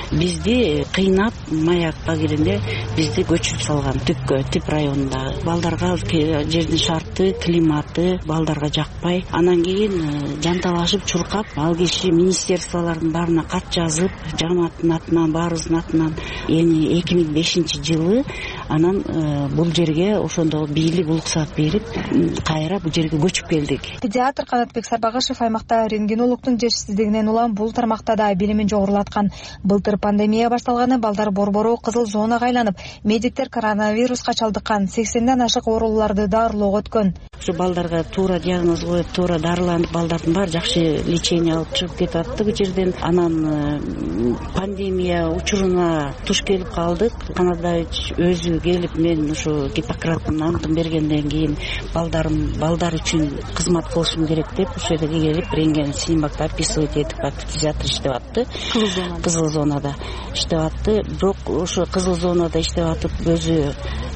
бизди кыйнап Маяк багиринде бизди көчүрүп салган Түпкө, Түп районунда. Балдарга жердин шарты, климаты балдарга жакпай. Анан кийин жанталашып, чуркап, ал киши министерстволордун баарына кат жазып, жамааттын атынан, баарыбыздын атынан эми эки миң бешинчи жылы анан бул жерге ошондо бийлик уруксат берип, кайра бул жерге көчүп келдик. Педиатр Канатбек Сарбагышев аймакта рентгенологдун жетишсиздигинен улам бул тармакта да билимин жогорулаткан. Былтыр пандемия башталганы балдар борбору кызыл зонага айланып, медиктер коронавируска чалдыккан сексенден ашык ооруларды дарылоого өткөн. Ушу балдарга туура диагноз коюп, туура дарыланып, балдардын баары жакшы лечение алып чыгып кетип атты бул жерден. Анан пандемия учуруна туш келип калдык. Канатбек өзү келип, мен ушу Гиппократтын антын бергенден кийин балдарым балдар үчүн кызмат кылышым керек деп ошол жерге келип, рентген снимокто описывать этип фтизиатр иштеп атты. Кызыл зонада иштеп атты. Бирок ошо кызыл зонада иштеп атып өзү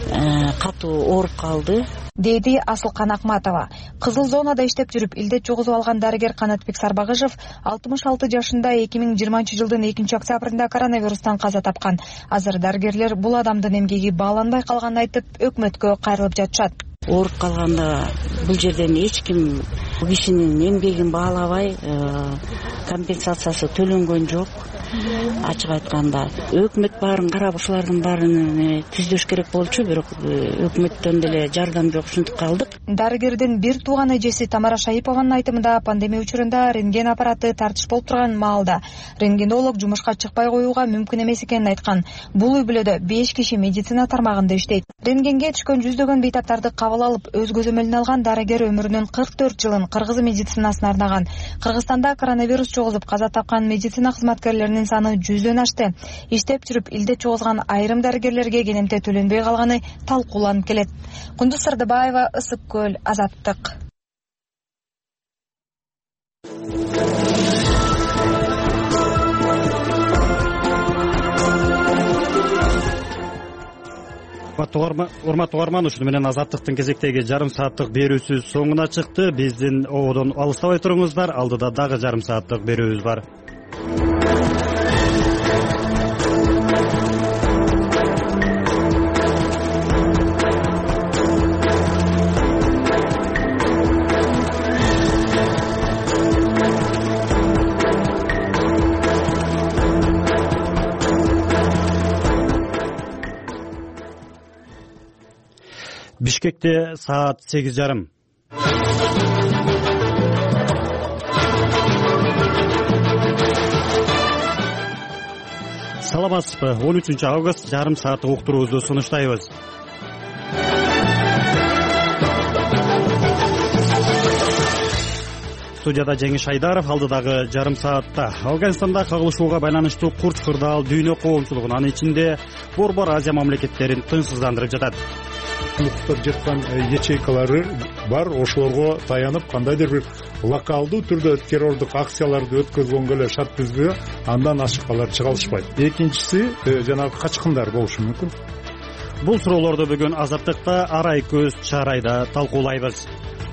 катуу ооруп калды, деди Асылкан Акматова. Кызыл зонада иштеп жүрүп илдет жугузуп алган дарыгер Канатбек Сарбагышев алтымыш алты жашында эки миң жыйырманчы жылдын экинчи октябрында коронавирустан каза тапкан. Азыр дарыгерлер бул адамдын эмгеги бааланбай калганын айтып, өкмөткө кайрылып жатышат. Ооруп калганда бул жерден эч ким бул кишинин эмгегин баалабай компенсациясы төлөнгөн жок. ачык айтканда өкмөт баарын карап ушулардын баарын түздөш керек болчу, бирок өкмөттөн деле жардам жок, ушинтип калдык. Дарыгердин бир тууган эжеси Тамара Шаипованын айтымында пандемия учурунда рентген аппараты тартыш болуп турган маалда рентгенолог жумушка чыкпай коюуга мүмкүн эмес экенин айткан. Бул үй бүлөдө беш киши медицина тармагында иштейт. Рентгенге түшкөн жүздөгөн бейтаптарды кабыл алып, өз көзөмөлүнө алган дарыгер өмүрүнүн кырк төрт жылын кыргыз медицинасына арнаган. Кыргызстанда коронавирус чогузуп каза тапкан медицина кызматкерлеринин саны жүздөн ашты. Иштеп жүрүп илдет чогузган айрым дарыгерлерге кенемте төлөнбөй калганы талкууланып келет. Кундуз Сырдыбаева, Ысык көл, Азаттык. Урматтуу угарман, ушуну менен Азаттыктын кезектеги жарым сааттык берүүсү соңуна чыкты. Биздин ободон алыстабай туруңуздар, алдыда дагы жарым сааттык берүүбүз бар. Бишкекте саат сегиз жарым. Саламатсызбы? он үчүнчү август жарым сааттык уктуруубузду сунуштайбыз. Студияда Жеңиш Айдаров, алдыдагы жарым саатта Афганистанда кагылышууга байланыштуу курч кырдаал дүйнө коомчулугун, анын ичинде Борбор Азия мамлекеттерин тынчсыздандырып жатат. Уктап жаткан ячейкалары бар, ошолорго таянып кандайдыр бир локалдуу түрдө террордук акцияларды өткөзгөнгө эле шарт түзбө, андан ашыккалар чыга алышпайт. Экинчиси жанагы качкындар болушу мүмкүн. Бул суроолорду бүгүн Азаттыкта арай көз чарайда талкуулайбыз.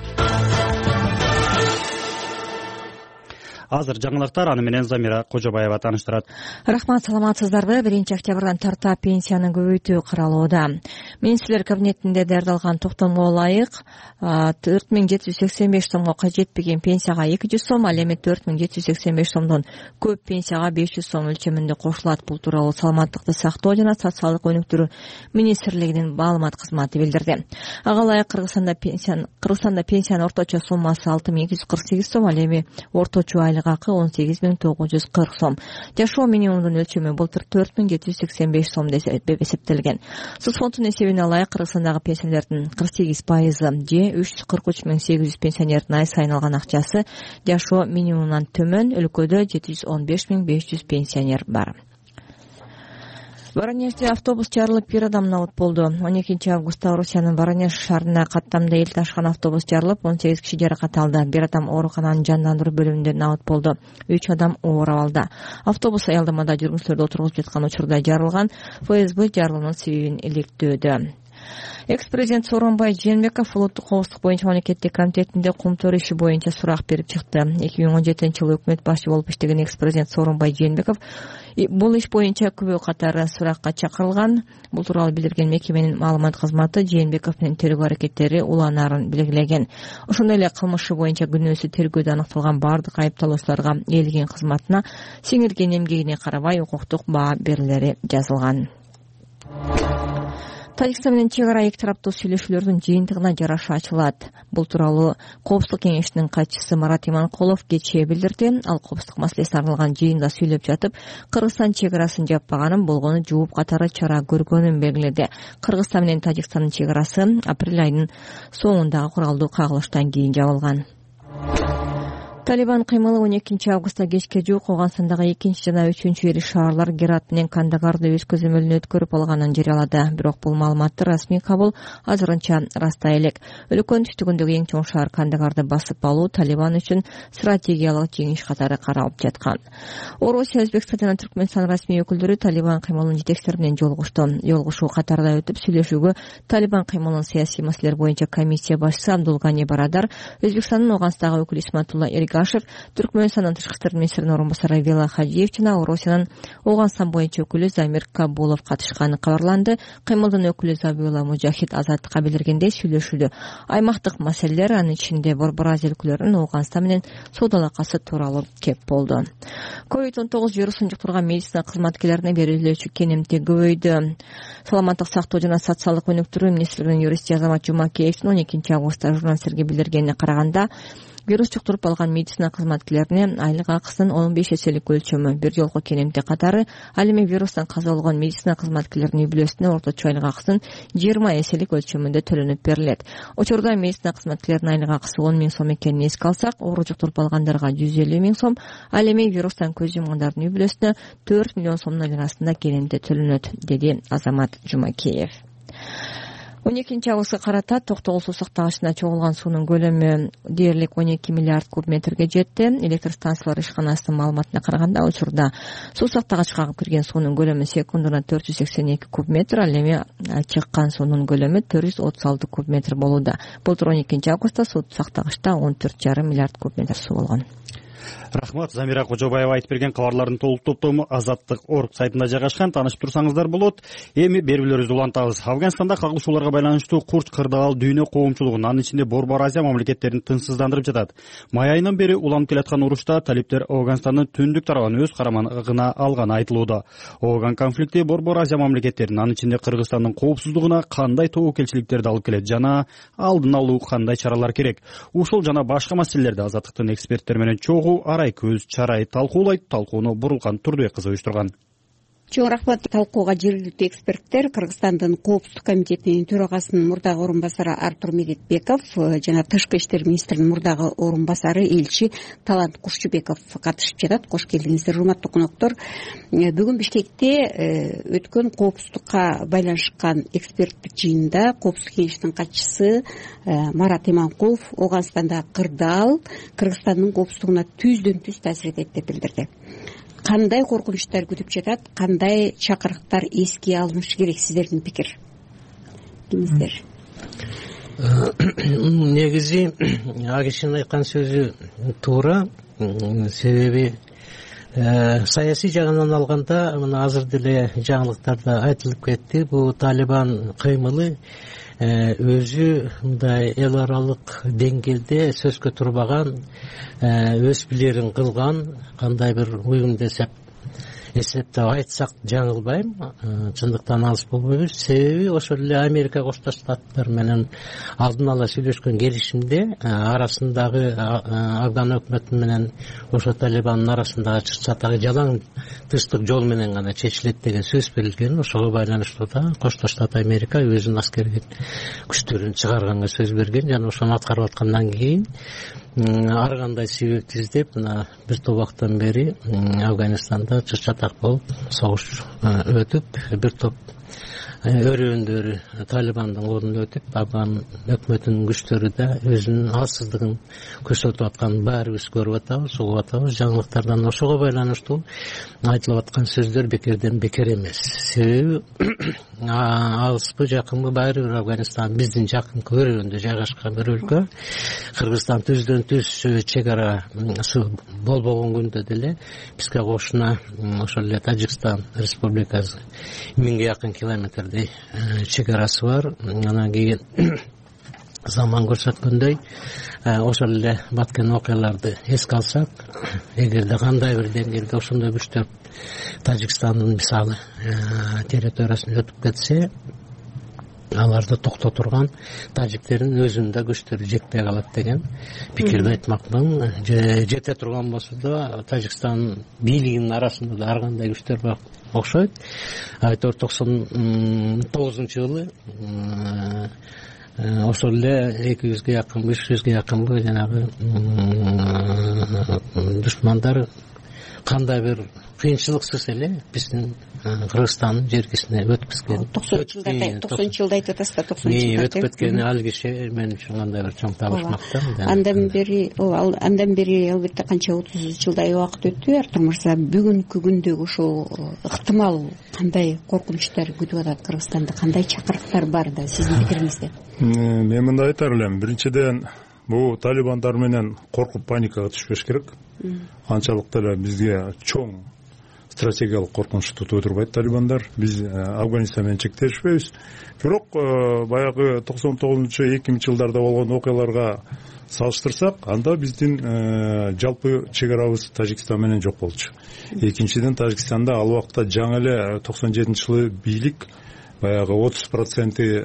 Азыр жаңылыктар, аны менен Замира Кожобаева тааныштырат. Рахмат, саламатсыздарбы? биринчи октябрдан тарта пенсияны көбөйтүү каралууда. Министрлер кабинетинде даярдалган токтомго ылайык төрт миң жети жүз сексен беш сомго кажетпеген пенсияга эки жүз сом, ал эми төрт миң жети жүз сексен беш сомдон көп пенсияга беш жүз сом өлчөмүндө кошулат. Бул тууралуу Саламаттыкты сактоо жана социалдык өнүктүрүү министрлигинин маалымат кызматы билдирди. Ага ылайык Кыргызстанда пенсия Кыргызстанда пенсиянын орточо суммасы алты миң эки жүз кырк сегиз сом, ал эми орточо айлык акы он сегиз миң тогуз жүз кырк сом. Жашоо минимумдун өлчөмү былтыр төрт миң жети жүз сексен беш сом деп эсептелген. Соцфонддун эсебине ылайык Кыргызстандагы пенсионердин кырк сегиз пайызы же үч жүз кырк үч миң сегиз жүз пенсионердин ай сайын алган акчасы жашоо минимумунан төмөн. Өлкөдө жети жүз он беш миң беш жүз пенсионер бар. Воронежде автобус жарылып, бир адам набыт болду. он экинчи августта Орусиянын Воронеж шаарына каттамда эл ташкан автобус жарылып, он сегиз киши жаракат алды. Бир адам оорукананын жандандыруу бөлүмүндө набыт болду. үч адам оор абалда. Автобус аялдамада жүргүнчүлөрдү отургузуп жаткан учурда жарылган. ФСБ жарылуунун себебин иликтөөдө. Экс-президент Сооронбай Жээнбеков улуттук коопсуздук боюнча мамлекеттик комитетинде кумтөр иши боюнча сурак берип чыкты. эки миң он жетинчи жылы өкмөт башчы болуп иштеген экс-президент Сооронбай Жээнбеков бул иш боюнча күбө катары суракка чакырылган. Бул тууралуу билдирген мекеменин маалымат кызматы Жээнбеков менен тергөө аракеттери уланаарын белгилеген. Ошондой эле кылмышы боюнча күнөөсү тергөөдө аныкталган бардык айыпталуучуларга ээлеген кызматына сиңирген эмгегине карабай укуктук баа берилери жазылган. Тажикстан менен чек ара эки тараптуу сүйлөшүүлөрдүн жыйынтыгына жараша ачылат. Бул тууралуу Коопсуздук кеңешинин катчысы Марат Иманкулов кечээ билдирди. Ал коопсуздук маселесине арналган жыйында сүйлөп жатып, Кыргызстан чек арасын жаппаганын, болгону жууп катары чара көргөнүн белгиледи. Кыргызстан менен Тажикстандын чек арасы апрель айынын соңундагы куралдуу кагылыштан кийин жабылган. Талибан кыймылы он экинчи августта кечке жуук Афганистандагы экинчи жана үчүнчү ири шаарлар Герат менен Кандагарды өз көзөмөлүнө өткөрүп алганын жарыялады. Бирок бул маалыматты расмий кабыл азырынча растай элек. Өлкөнүн түштүгүндөгү эң чоң шаар Кандагарды басып алуу Талибан үчүн стратегиялык жеңиш катары каралып жаткан. Орусия, Өзбекстан жана Түркмөнстан расмий өкүлдөрү Талибан кыймылынын жетекчилери менен жолугушту. Жолугушуу катарда өтүп, сүйлөшүүгө Талибан кыймылынын саясий маселелер боюнча комиссия башчысы Абдулгани Барадар, Өзбекстандын Оганстагы өкүлү Исматулла Эргал Кудашев, Түркмөнстандын тышкы иштер министринин орун басары Вела Хажиев жана Орусиянын Ооганстан боюнча өкүлү Замир Кабулов катышканы кабарланды. Кыймылдын өкүлү Забиула Мужахид Азаттыкка билдиргендей, сүйлөшүүдө аймактык маселелер, анын ичинде Борбор Азия өлкөлөрүнүн Ооганстан менен соода алакасы тууралуу кеп болду. ковид он тогуз вирусун жуктурган медицина кызматкерлерине берилүүчү кенемти көбөйдү. Саламаттык сактоо жана социалдык өнүктүрүү министринин юристи Азамат Жумакеевдин он экинчи августта журналисттерге билдиргенине караганда, вирус жуктуруп алган медицина кызматкерлерине айлык акысынын он беш эселик өлчөмү бир жолку кенемти катары, ал эми вирустан каза болгон медицина кызматкерлеринин үй бүлөсүнө орточо айлык акысынын жыйырма эселик өлчөмүндө төлөнүп берилет. Учурда медицина кызматкерлеринин айлык акысы он миң сом экенин эске алсак, оору жуктуруп алгандарга жүз элүү миң сом, ал эми вирустан көз жумгандардын үй бүлөсүнө төрт миллион сомдун айланасында кенемти төлөнөт, деди Азамат Жумакеев. он экинчи августка карата Токтогул суу сактагычына чогулган суунун көлөмү дээрлик он эки миллиард куб метрге жетти. Электр станциялар ишканасынын маалыматына караганда, учурда суу сактагычка агып кирген суунун көлөмү секундуна төрт жүз сексен эки куб метр, ал эми чыккан суунун көлөмү төрт жүз отуз алты куб метр болууда. Былтыр он экинчи августта суу сактагычта он төрт жарым миллиард куб метр суу болгон. Рахмат. Замира Кожобаева айтып берген кабарлардын толук топтому Азаттык орг сайтында жайгашкан. Таанышып турсаңыздар болот. Эми берүүлөрүбүздү улантабыз. Афганистанда кагылышууларга байланыштуу курч, кырдаал, дүйнө коомчулугун, анын ичинде Борбор Азия мамлекеттерин тынчсыздандырып жатат. Май айынан бери уланып келаткан урушта талиптер Афганистандын түндүк тарабын өз карамагына алганы айтылууда. Афган конфликти Борбор Азия мамлекеттеринин, анын ичинде Кыргызстандын коопсуздугуна кандай тобокелчиликтерди алып келет жана алдын алуу кандай чаралар керек? Ушул жана башка маселелерди Азаттыктын эксперттери менен чогуу Арай Көз Чарай талкуулайт. Талкууну Бурулкан Турдубек-кызы уюштурган. Чоң рахмат. Талкууга жергиликтүү эксперттер Кыргызстандын коопсуздук комитетинин төрагасынын мурдагы орун басары Артур Медетбеков жана Тышкы иштер министринин мурдагы орун басары элчи Талант Кушчубеков катышып жатат. Кош келдиңиздер, урматтуу коноктор. Бүгүн Бишкекте өткөн коопсуздукка байланышкан эксперттик жыйында коопсуздук кеңешинин катчысы Марат Иманкулов Ооганстанда кырдаал Кыргызстандын коопсуздугуна түздөн түз таасир этет деп билдирди. Кандай коркунучтар күтүп жатат, кандай чакырыктар эске алынышы керек, сиздердин пикир? Кимиздер? Негизи а кишинин айткан сөзү туура. Себеби саясий жагынан алганда, мына азыр деле жаңылыктарда айтылып кетти, бул Талибан кыймылы өзү мындай эл аралык деңгээлде сөзгө турбаган, өз билерин кылган, кандай бир уюм десеп эсептеп айтсак жаңылбайм, чындыктан алыс болбойбуз. Себеби ошол эле Америка Кошташ Штаттар менен алдын ала сүйлөшкөн келишимде арасындагы Афган өкмөтү менен ошо Талибандын арасындагы чатагы жалаң тынчтык жол менен гана чечилет деген сөз берилген. Ошого байланыштуу да Кошташ Штат Америка өзүнүн аскердик күчтөрүн чыгарганга сөз берген жана ошону аткарып аткандан кийин ар кандай себепти издеп мына бир топ убакыттан бери Афганистанда чыр-чатак болуп согуш өтүп, бир топ өрөөндөрү Талибандын колуна өтүп, Афган өкмөтүнүн күчтөрү да өзүнүн алсыздыгын көрсөтүп атканын баарыбыз көрүп атабыз, угуп атабыз. Жаңылыктардан ошого байланыштуу айтылып аткан сөздөр бекерден бекер эмес. Себеби алыспы, жакынбы, баары бир Афганистан биздин жакынкы өрөөндө жайгашкан бир өлкө. Кыргызстан түздөн түз чек ара болбогон күндө деле бизге кошуна ошол эле Тажикстан Республикасы миңге жакын километрдей чек арасы бар. Анан кийин заман көрсөткөндөй ошол эле баткен окуяларды эске алсак, эгерде кандай бир деңгээлде ошондой күчтөр Тажикстандын мисалы территориясын өтүп кетсе, аларды токто турган тажиктердин өзүнүн да күчтөрү жетпей калат деген пикирди айтмакмын. Жете турган болсо да Тажикстан бийлигинин арасында да ар кандай күчтөр бар окшойт. Айтор токсон тогузунчу жылы ошол эле эки жүзгө жакын, үч жүзгө жакын жанагы душмандар кандай бир кыйынчылыксыз эле биздин Кыргызстандын жергесине өткүзгөн. токсонунчу жылда айтып атасыздар, токсонунчу жылда өтүп кеткен ал киши мен үчүн кандай бир чоң табышмактар. Андан бери, андан бери албетте канча отуз жылдай убакыт өттү. Артур мырза, бүгүнкү күндөгү ошол ыктымал кандай коркунучтар күтүп атат Кыргызстанды, кандай чакырыктар бар да сиздин пикириңизде? Мен мындай айтар элем. Биринчиден бул талибандар менен коркуп паникага түшпөш керек. Анчалык деле бизге чоң стратегиялык коркунуч тутуп турбайт талибандар. Биз Афганистан менен чектешпейбиз. Бирок баягы токсон тогузунчу эки миңинчи жылдарда болгон окуяларга салыштырсак, анда биздин жалпы чек арабыз Тажикстан менен жок болчу. Экинчиден, Тажикстанда ал убакта жаңы эле токсон жетинчи жылы бийлик баягы отуз проценти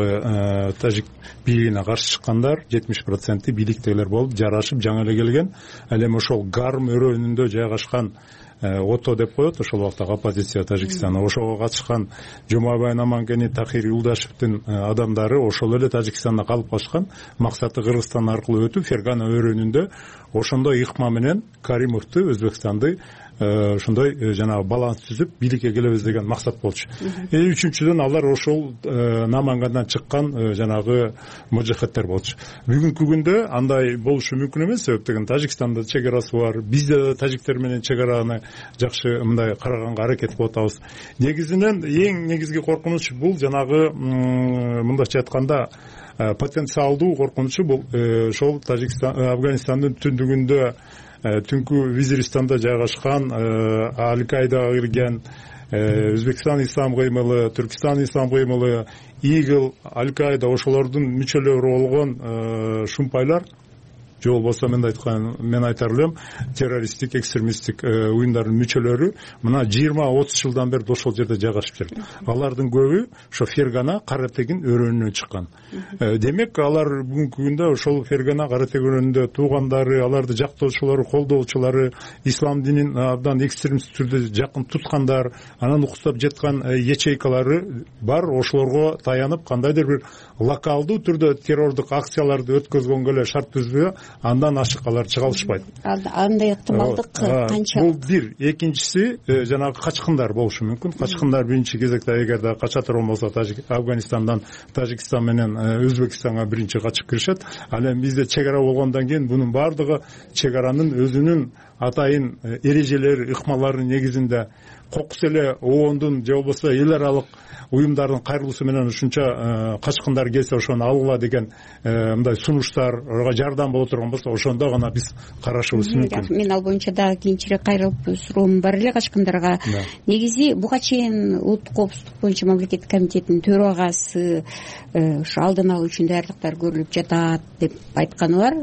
баягы тажик бийлигине каршы чыккандар, жетимиш проценти бийликтегилер болуп жарашып жаңы эле келген. Ал эми ошол Гарм өрөөнүндө жайгашкан ото деп коет, ошол убактагы оппозиция Тажикстанда. Ошого катышкан Жумабай Намангени, Тахир Юлдашевдин адамдары ошол эле Тажикстанда калып калышкан. Максаты Кыргызстан аркылуу өтүп, Фергана өрөөнүндө ошондой ыкма менен Каримовду, Өзбекстанды ошондой жанагы баланс түзүп бийликке келебиз деген максат болчу. Үчүнчүдөн алар ошол Намангандан чыккан жанагы мужахеттер болчу. Бүгүнкү күндө андай болушу мүмкүн эмес, себеп деген Тажикстанда чек арасы бар. Биз да тажиктер менен чек араны жакшы мындай караганга аракет кылып атабыз. Негизинен эң негизги коркунуч бул жанагы мындайча айтканда потенциалдуу коркунучу бул ошол Тажикстан, Афганистандын түндүгүндө түнкү Визиристанда жайгашкан Аль-Каидага кирген Өзбекстан ислам кыймылы, Түркистан ислам кыймылы, Игл, Аль-Каида ошолордун мүчөлөрү болгон шумпайлар, же болбосо мен айткан мен айтар элем террористтик, экстремисттик уюмдардын мүчөлөрү мына жыйырма отуз жылдан бери ошол жерде жайгашып жүрөт. Алардын көбү ошо Фергана, Каратегин өрөөнүнөн чыккан. Демек алар бүгүнкү күндө ошол Фергана, Каратег өрөөнүндө туугандары, аларды жактоочулары, колдоочулары, ислам динин абдан экстремист түрдө жакын туткандар, анан укуктап жаткан ячейкалары бар. Ошолорго таянып кандайдыр бир локалдуу түрдө террордук акцияларды өткөзгөнгө эле шарт түзбөй, андан ашык алар чыга алышпайт. Андай ыктымалдык канча? Бул бир. Экинчиси жанагы качкындар болушу мүмкүн. Качкындар биринчи кезекте эгерде кача турган болсо Афганистандан Тажикстан менен Өзбекстанга биринчи качып киришет. Ал эми бизде чек ара болгондон кийин бунун баардыгы чек аранын өзүнүн атайын эрежелери, ыкмалары негизинде кокус эле оондун же болбосо эл аралык уюмдардын кайрылуусу менен ушунча качкындар келсе ошону алгыла деген мындай сунуштар, ага жардам боло турган болсо ошондо гана биз карашыбыз мүмкүн. Мен ал боюнча дагы кийинчерээк кайрылып суроом бар эле качкындарга. Негизи буга чейин улуттук коопсуздук боюнча мамлекеттик комитеттин төрагасы ушу алдын алуу үчүн даярдыктар көрүлүп жатат деп айтканы бар.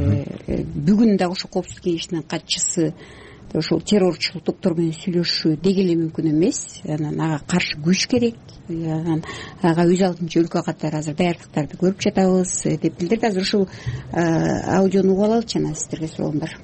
Бүгүн дагы ушу коопсуздук кеңешинин катчысы ошол террорчулуктор менен сүйлөшүү деги эле мүмкүн эмес. Анан ага каршы күч керек. Анан ага өз алдынча өлкө катары азыр даярдыктарды көрүп жатабыз деп билдирди. Азыр ушул аудиону угуп алалычы, анан сиздерге суроом бар.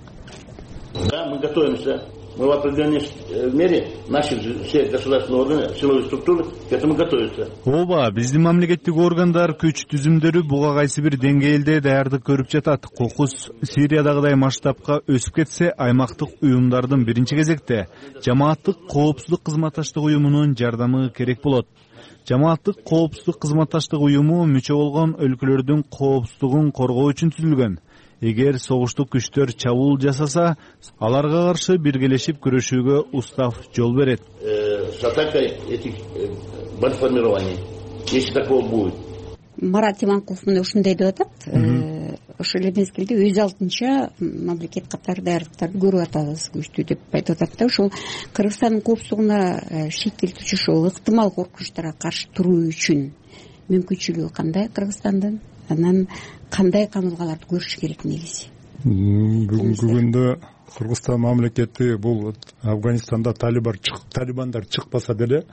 Да, мы готовимся. Мы в определенной мере, наши все государственные органы, силовые структуры к этому готовятся. Ооба, биздин мамлекеттик органдар, күч түзүмдөрү буга кайсы бир деңгээлде даярдык көрүп жатат. Кокус Сириядагыдай масштабка өсүп кетсе, аймактык уюмдардын биринчи кезекте жамааттык коопсуздук кызматташтык уюмунун жардамы керек болот. Жамааттык коопсуздук кызматташтык уюму мүчө болгон өлкөлөрдүн коопсуздугун коргоо үчүн түзүлгөн. Эгер согуштук күчтөр чабуул жасаса, аларга каршы биргелешип күрөшүүгө устав жол берет. С атакой этих бандформирований, если такого будет. Марат Иманкулов мына ушундай деп атат. Ошол эле мезгилде өз алдынча мамлекет катары даярдыктарды көрүп атабыз, күчтүү деп айтып атат да. Ошол Кыргызстандын коопсуздугуна шектелтүүчү ошол ыктымал коркунучтарга каршы туруу үчүн мүмкүнчүлүгү кандай Кыргызстандын? Анан кандай камылгаларды көрүш керек негизи? Бүгүнкү күндө Кыргызстан мамлекети бул Афганистанда талибандар чыкпаса деле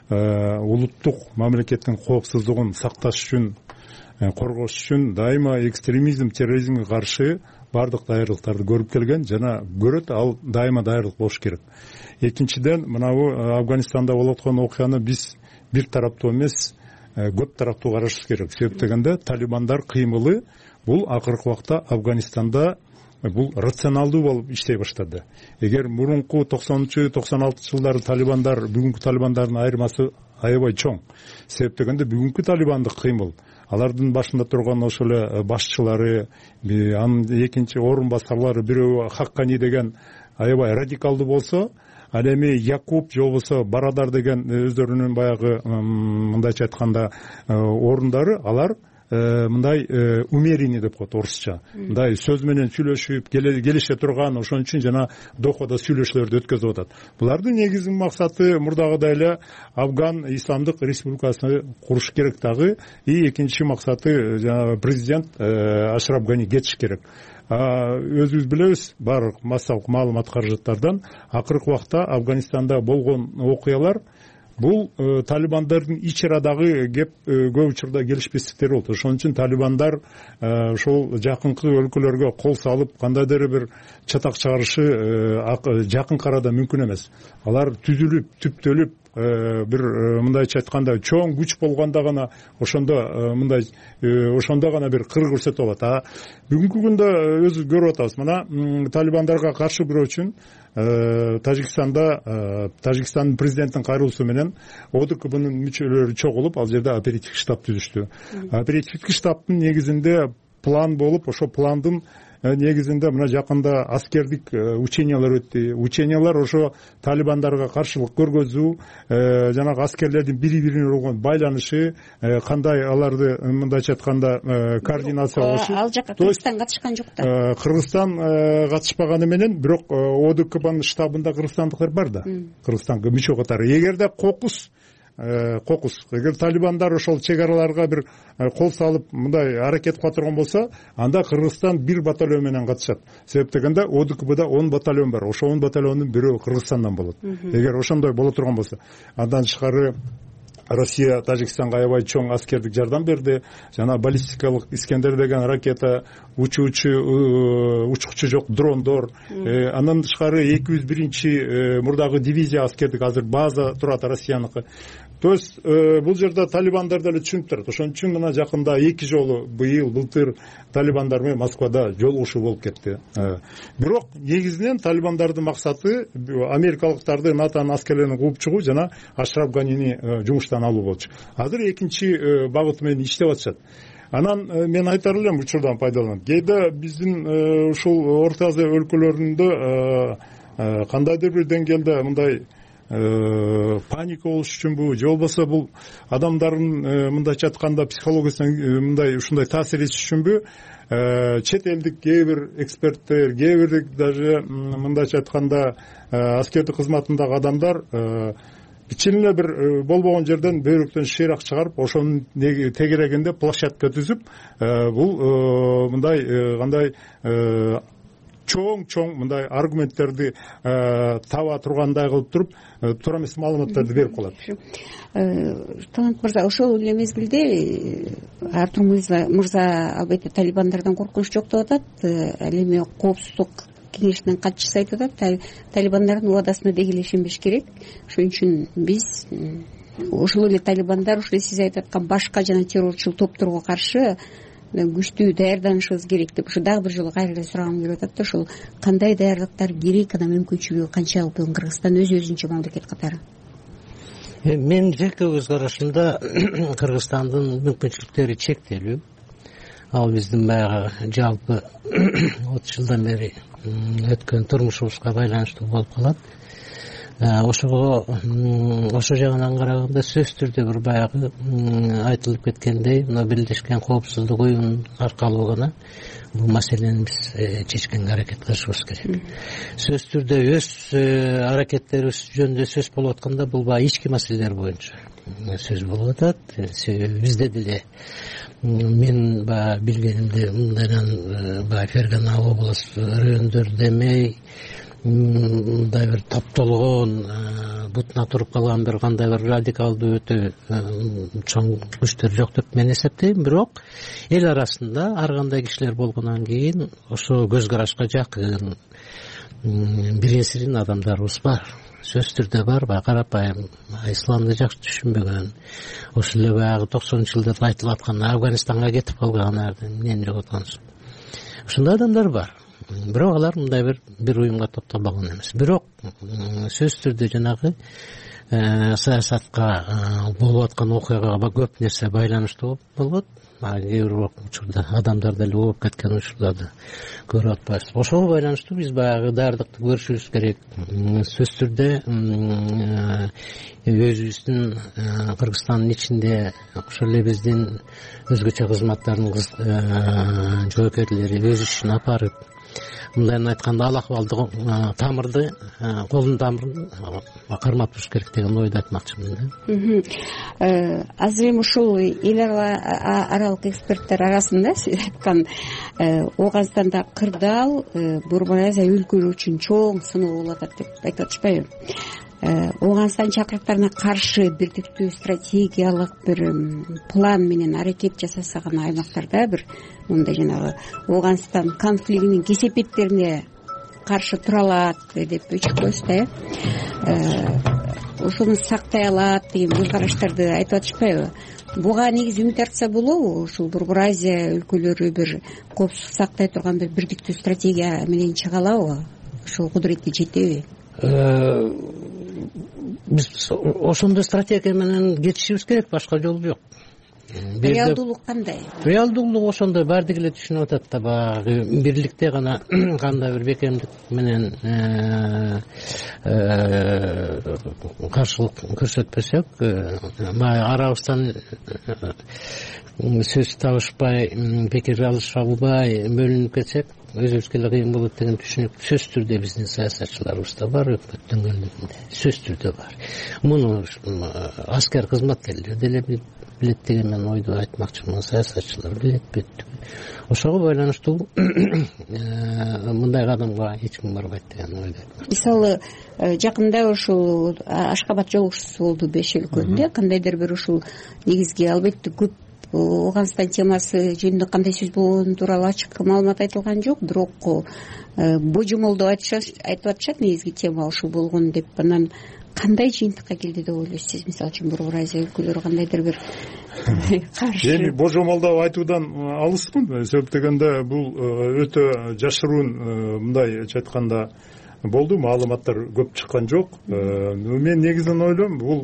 улуттук мамлекеттин коопсуздугун сакташ үчүн, коргош үчүн дайыма экстремизм, терроризмге каршы бардык даярдыктарды көрүп келген жана көрөт. Ал дайыма даярдык болуш керек. Экинчиден, мынабу Афганистанда болуп аткан окуяны биз бир тараптуу эмес, көп тараптуу карашыбыз керек. Себеп дегенде талибандар кыймылы бул акыркы убакта Афганистанда бул рационалдуу болуп иштей баштады. Эгер мурунку токсонунчу токсон алтынчы жылдары талибандар бүгүнкү талибандардын айырмасы аябай чоң. Себеп дегенде бүгүнкү талибандык кыймыл, алардын башында турган ошол эле башчылары, анын экинчи орун басарлары, бирөө Хаккани деген аябай радикалдуу болсо, ал эми Якуб же болбосо Барадар деген өздөрүнүн баягы мындайча айтканда орундары, алар мындай умеренный деп коет орусча, мындай сөз менен сүйлөшүп келише турган, ошон үчүн жана Дохада сүйлөшүүлөрдү өткөзүп атат. Булардын негизги максаты мурдагыдай эле Афган Исламдык Республикасын куруш керек дагы, и экинчи максаты жана президент Ашраф Гани кетиш керек. Өзүбүз билебиз, баардык массалык маалымат каражаттардан акыркы убакта Афганистанда болгон окуялар бул талибандардын ич арадагы кеп көп учурда келишпестиктер болду. Ошон үчүн талибандар ошол жакынкы өлкөлөргө кол салып кандайдыр бир чатак чыгарышы жакынкы арада мүмкүн эмес. Алар түзүлүп, түптөлүп, бир мындайча айтканда чоң күч болгондо гана ошондо мындай ошондо гана бир кыр көрсөтүп алат. А бүгүнкү күндө өзүбүз көрүп атабыз. Мына талибандарга каршы бирөө үчүн Тажикстанда Тажикстандын президентинин кайрылуусу менен ОДКБнын мүчөлөрү чогулуп, ал жерде оперативдик штаб түзүштү. Оперативдик штабтын негизинде план болуп, ошо пландын негизинде мына жакында аскердик учениялар өттү. Учениялар ошо талибандарга каршылык көргөзүү, жанагы аскерлердин бири-бирине болгон байланышы, кандай аларды мындайча айтканда координация кылышы. Ал жака Кыргызстан катышкан жок да. Кыргызстан катышпаганы менен, бирок ОДКБнын штабында кыргызстандыктар бар да. Кыргызстанга мүчө катары. Эгерде кокус кокус эгер талибандар ошол чек араларга бир кол салып мындай аракет кыла турган болсо, анда Кыргызстан бир батальон менен катышат. Себеп дегенде ОДКБда он батальон бар. Ошол он батальондун бирөө Кыргызстандан болот. Эгер ошондой боло турган болсо, андан тышкары Россия Тажикстанга аябай чоң аскердик жардам берди. Жана баллистикалык Искендер деген ракета, учуучу учкучу жок дрондор. Андан тышкары эки жүз биринчи мурдагы дивизия аскердик азыр база турат Россияныкы. То есть бул жерде талибандар деле түшүнүп турат. Ошон үчүн мына жакында эки жолу быйыл былтыр талибандар менен Москвада жолугушуу болуп кетти. Бирок негизинен талибандардын максаты америкалыктарды, НАТОнун аскерлерин кууп чыгуу жана Ашраф Ганини жумуштан алуу болчу. Азыр экинчи багыт менен иштеп атышат. Анан мен айтар элем учурдан пайдаланып, кээде биздин ушул Орто Азия өлкөлөрүндө кандайдыр бир деңгээлде мындай паника болуш үчүнбү, же болбосо бул адамдардын мындайча айтканда психологиясына мындай ушундай таасир этиш үчүнбү, чет элдик кээ бир эксперттер, кээ бир даже мындайча айтканда аскердик кызматындагы адамдар чын эле бир болбогон жерден бөйрөктөн шыйрак чыгарып, ошонун тегерегинде площадка түзүп, бул мындай кандай чоң-чоң мындай аргументтерди таба тургандай кылып туруп, туура эмес маалыматтарды берип калат. Талант мырза, ошол эле мезгилде Артур мырза албетте талибандардан коркунуч жок деп атат. Ал эми коопсуздук кеңешинин катчысы айтып атат, талибандардын убадасына деги эле ишенбеш керек. Ошон үчүн биз ошол эле талибандар, ошол сиз айтып аткан башка жана террорчул топторго каршы күчтүү даярданышыбыз керек деп ушу дагы бир жолу кайра эле сурагым келип атат да, ошол кандай даярдыктар керек, анан мүмкүнчүлүгү канчалык бүгүн Кыргызстан өз өзүнчө мамлекет катары? Мен жеке көз карашымда Кыргызстандын мүмкүнчүлүктөрү чектелүү. Ал биздин баягы жалпы отуз жылдан бери өткөн турмушубузга байланыштуу болуп калат. Ошого ошо жагынан караганда сөзсүз түрдө бир баягы айтылып кеткендей, мына Бирдешкен Коопсуздук уюмунун аркалуу гана бул маселени биз чечкенге аракет кылышыбыз керек. Сөзсүз түрдө өз аракеттерибиз жөнүндө сөз болуп атканда, бул баягы ички маселелер боюнча сөз болуп атат. Бизде деле мен баягы билгенимде мындайдан баягы Фергана областу райондордо эмей, мындай бир топтолгон, бутуна туруп калган бир кандай бир радикалдуу өтө чоң күчтөр жок деп мен эсептейм. Бирок эл арасында ар кандай кишилер болгондон кийин ошо көз карашка жакын биресирин адамдарыбыз бар. Сөзсүз түрдө бар, баягы карапайым исламды жакшы түшүнбөгөн, ошол эле баягы токсонунчу жылдарда айтылып аткан Афганистанга кетип калган, эмнени деп аткансыз. Ошондой адамдар бар. Бирок алар мындай бир бир уюмга топтолбогон эмес. Бирок сөзсүз түрдө жанагы саясатка болуп аткан окуяга көп нерсе байланыштуу болот. Кээ бир учурда адамдар деле ооп кеткен учурларды көрүп атпайбыз. Ошого байланыштуу биз баягы даярдыкты көрүшүбүз керек. Сөзсүз түрдө өзүбүздүн Кыргызстандын ичинде ошол эле биздин өзгөчө кызматтардын жоокерлери өз ишин апарып, мындайын айтканда ал акыбалдык тамырды, колдун тамырын кармап туруш керек деген ойду айтмакчымын. Азыр эми ушул эл аралык эксперттер арасында сиз айткан Ооганстанда кырдаал Бурбон-Азия өлкөлөр үчүн чоң сыноо болуп атат деп айтып атышпайбы? Ооганстан чакырыктарына каршы бирдиктүү стратегиялык бир план менен аракет жасаса гана аймактарда бир мындай жанагы Ооганстан конфликтинин кесепеттерине каршы тура алат деп өчүкпөйбүз да, ошону сактай алат деген көз караштарды айтып атышпайбы? Буга негизи үмүт артса болобу? Ушул Бурбон-Азия өлкөлөрү бир коопсуздук сактай турган бир бирдиктүү стратегия менен чыга алабы? Ушул кудуретке жетеби? Биз ошондой стратегия менен кетишибиз керек, башка жол жок. Реалдуулук кандай? Реалдуулук ошондой баардык эле түшүнүп атат да, баягы бирликте гана кандай бир бекемдик менен каршылык көрсөтпөсөк, баягы арабыздан сөз табышпай, пикир алышпай бөлүнүп кетсек, өзүбүзгө эле кыйын болот деген түшүнүк сөзсүз түрдө биздин саясатчыларыбызда бар, өкмөт дөңгөлүгүндө сөзсүз түрдө бар. Муну аскер кызматкерлер деле билет деген мен ойду айтмакчымын. Саясатчылар билет бет. Ошого байланыштуу мындай кадамга эч ким барбайт деген ойду. Мисалы, жакында ушул Ашкабад жолугушуусу болду беш өлкөнүндө. Кандайдыр бир ушул негизги, албетте көп Ооганстан темасы жөнүндө кандай сөз болгону тууралуу ачык маалымат айтылган жок, бирок божомолдоп айтып атышат, негизги тема ушул болгон деп. Анан кандай жыйынтыкка келди деп ойлойсуз? Мисалы үчүн Бурбон-Азия өлкөлөрү кандайдыр бир каршы? Эми божомолдоп айтуудан алыспын. Себеп дегенде бул өтө жашыруун, мындай айтканда болду, маалыматтар көп чыккан жок. Мен негизинен ойлойм, бул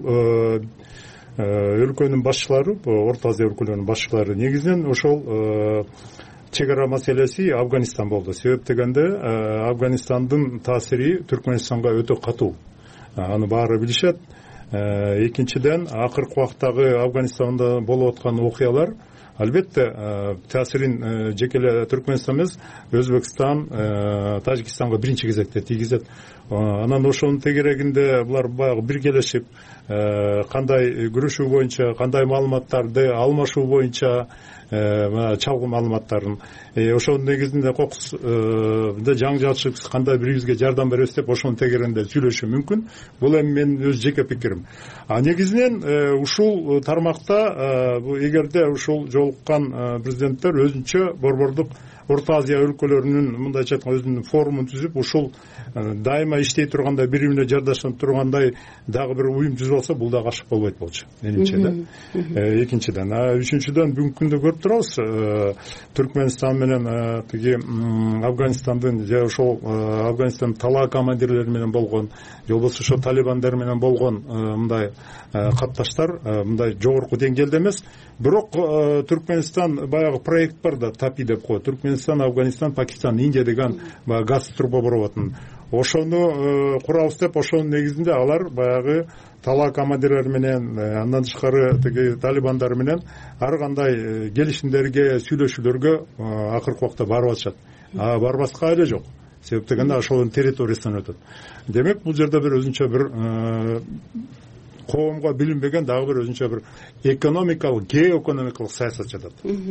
өлкөнүн башчылары, Орто Азия өлкөлөрүнүн башчылары негизинен ошол чек ара маселеси Афганистан болду. Себеп дегенде Афганистандын таасири Түркмөнстанга өтө катуу. Аны баары билишет. Экинчиден, акыркы убактагы Афганистанда болуп аткан окуялар албетте таасирин жеке эле Түркмөнстан эмес, Өзбекстан, Тажикстанга биринчи кезекте тийгизет. Анан ошонун тегерегинде булар баягы биргелешип, кандай күрөшүү боюнча, кандай маалыматтарды алмашуу боюнча, чалгы маалыматтарын, ошонун негизинде кокусда жаңжалышып, кандай бирибизге жардам беребиз деп ошонун тегерегинде сүйлөшүү мүмкүн. Бул эми менин өз жеке пикирим. А негизинен ушул тармакта эгерде ушул жолуккан президенттер өзүнчө борбордук Орто Азия өлкөлөрүнүн мындайча айтканда өзүнүн форумун түзүп, ушул дайыма иштей тургандай, бири бирине жардашып тургандай дагы бир уюм түзүп алса, бул дагы ашык болбойт болчу, менимче да. Экинчиден, үчүнчүдөн бүгүнкү күндө көрүп турабыз, Түркмөнстан менен тиги Афганистандын же ошол Афганистан талаа командирлери менен болгон, же болбосо ошо талибандар менен болгон мындай катташтар мындай жогорку деңгээлде эмес. Бирок Түркмөнстан баягы проект бар да, ТАПИ деп коет. Түркмөнстан, Афганистан, Пакистан, Индия деген газ труба боробатын. Ошону курабыз деп, ошонун негизинде алар баягы талаа командирлери менен, андан тышкары тиги талибандар менен ар кандай келишимдерге, сүйлөшүүлөргө акыркы убакта барып атышат. А барбаска эле жок. Себеп дегенде ошонун территориясынан өтөт. Демек, бул жерде бир өзүнчө бир коомго билинбеген дагы бир өзүнчө бир экономикалык, геоэкономикалык саясат жатат.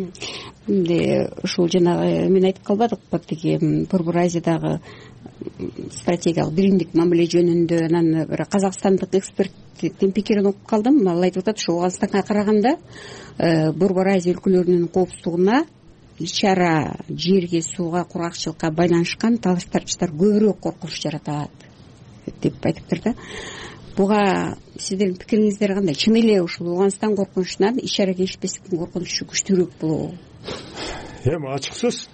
Эмне ушул жанагы мен айтып калбадыкпы, тиги Бурбон-Азиядагы стратегиялык биримдик мамиле жөнүндө, анан бир казакстандык эксперттин пикирин окуп калдым. Ал айтып атат, ушу Ооганстанга караганда Бурбон-Азия өлкөлөрүнүн коопсуздугуна ич ара жерге, сууга, кургакчылыкка байланышкан талаш тартыштар көбүрөөк коркунуч жаратат деп айтыптыр да. Буга сиздердин пикириңиздер кандай? Чын эле ушул Ооганстан коркунучунан ич ара келишпестиктин коркунучу күчтүүрөөк болобу? Эми ачык сөз,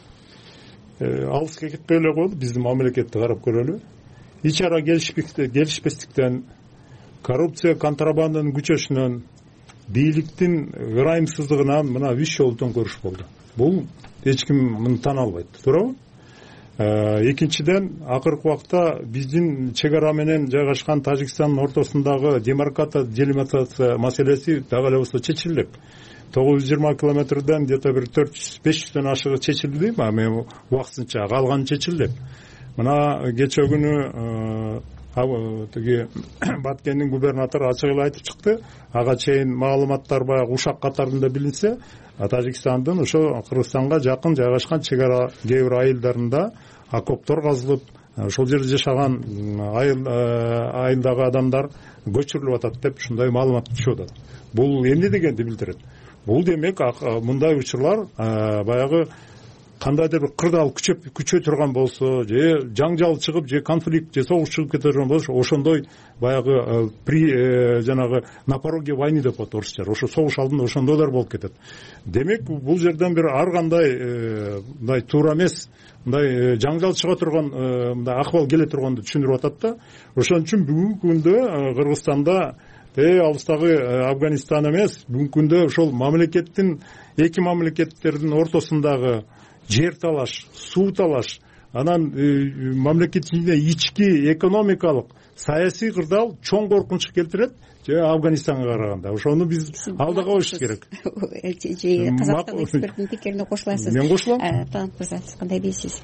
алыска кетпей эле коелу, биздин мамлекетти карап көрөлү. Ич ара келишпестиктен коррупция, контрабанданын күчөшүнөн, бийликтин ырайымсыздыгынан мына үч жолу төңкөрүш болду. Бул эч ким муну тана албайт, туурабы? Экинчиден, акыркы убакта биздин чек ара менен жайгашкан Тажикстандын ортосундагы демаркация, делимитация маселеси дагы эле болсо чечилди. тогуз жүз жыйырма километрден где-то бир төрт жүз беш жүздөн ашыгы чечилди, эми убактысынча калганы чечилди. Мына кечээ күнү тиги Баткендин губернатору ачык эле айтып чыкты. Ага чейин маалыматтар баягы ушак катарында билинсе, Тажикстандын ошо Кыргызстанга жакын жайгашкан чек ара кээ бир айылдарында окоптор казылып, ошол жерде жашаган айылдагы адамдар көчүрүлүп атат деп ушундай маалымат түшүп атат. Бул эмне дегенди билдирет? Бул демек мындай учурлар баягы кандайдыр бир кырдаал күчө турган болсо, же жаңжал чыгып, же конфликт, же согуш чыгып кете турган болсо, ошондой баягы при жанагы на пороге войны деп коет орусча. Ошо согуш алдында ошондойлор болуп кетет. Демек бул жерден бир ар кандай мындай туура эмес, мындай жаңжал чыга турган мындай акыбал келе турганды түшүндүрүп атат да. Ошон үчүн бүгүнкү күндө Кыргызстанда э алыстагы Афганистан эмес, бүгүнкү күндө ошол мамлекеттин эки мамлекеттердин ортосундагы жер талаш, суу талаш, анан мамлекеттин ички экономикалык, саясий кырдаал чоң коркунуч келтирет же Афганистанга караганда. Ошону биз алда коюш керек. Казакстан эксперттин пикирине кошуласыз. Мен кошулам. Талант мырза, сиз кандай дейсиз?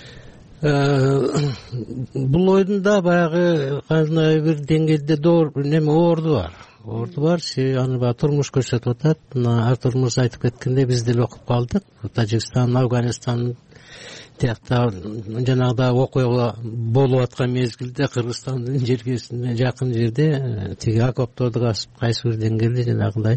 Бул ойдун да баягы кандай бир деңгээлде доор неме орду бар. Орду бар, аны баягы турмуш көрсөтүп атат. Мына Артур мырза айтып кеткендей, биз деле окуп калдык. Тажикстан, Афганистан тиякта жанагыдай окуя болуп аткан мезгилде Кыргызстандын жергесине жакын жерде тиги окопторду касып кайсы бир деңгээлде жанагындай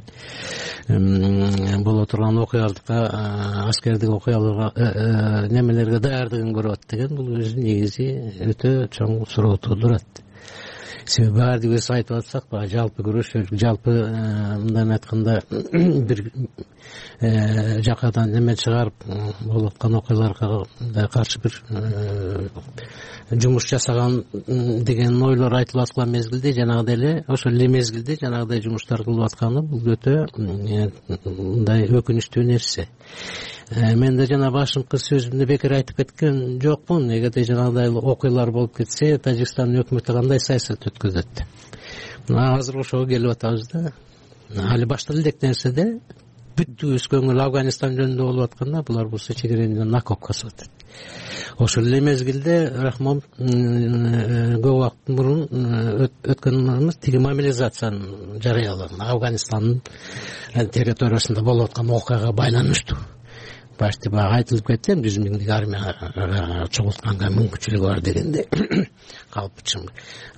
боло турган окуяларга, аскердик окуяларга, немелерге даярдыгын көрүп атат деген бул өзү негизи өтө чоң суроо туудурат. Себеби баардыгыбыз айтып атсак, баягы жалпы күрөшөлүк, жалпы мындан айтканда бир жакадан неме чыгарып болуп аткан окуяларга каршы бир жумуш жасаган деген ойлор айтылып аткан мезгилде жанагыдай эле ошол эле мезгилде жанагыдай жумуштар кылып атканы бул өтө мындай өкүнүчтүү нерсе. Мен да жана башыңкы сөзүмдө бекер айтып кеткен жокмун. Эгерде жанагыдай окуялар болуп кетсе, Тажикстандын өкмөтү кандай саясат өткөзөт? Мына азыр ошого келип атабыз да. Али башта элек нерседе бүттүбүз көңүл Афганистан жөнүндө болуп атканда, булар болсо чегиренден накоп касып атат. Ошол эле мезгилде Рахмон көп убакыт мурун өткөн тиги мобилизациянын жарыялаган Афганистандын территориясында болуп аткан окуяга байланыштуу. Башты баягы айтылып кетти, жүз миңдик армия чогултканга мүмкүнчүлүгү бар дегенде калпычым.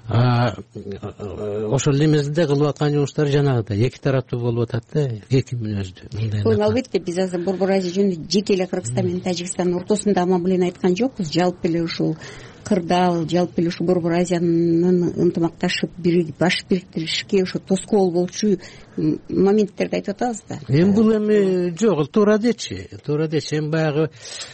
Ошол эле мезгилде кылып аткан жумуштар жанагыдай эки тараптуу болуп атат да, эки мүнөздүү. Албетте биз азыр Борбор Азия жөнүндө жеке эле Кыргызстан менен Тажикстандын ортосунда аман белен айткан жокпуз. Жалпы эле ушул кырдаал, жалпы эле ушу Борбор Азиянын ынтымакташып баш бириктиришке ошо тоскоол болчу моменттерди айтып атабыз да. Эми бул эми жок, туура дечи, туура дечи. Эми баягы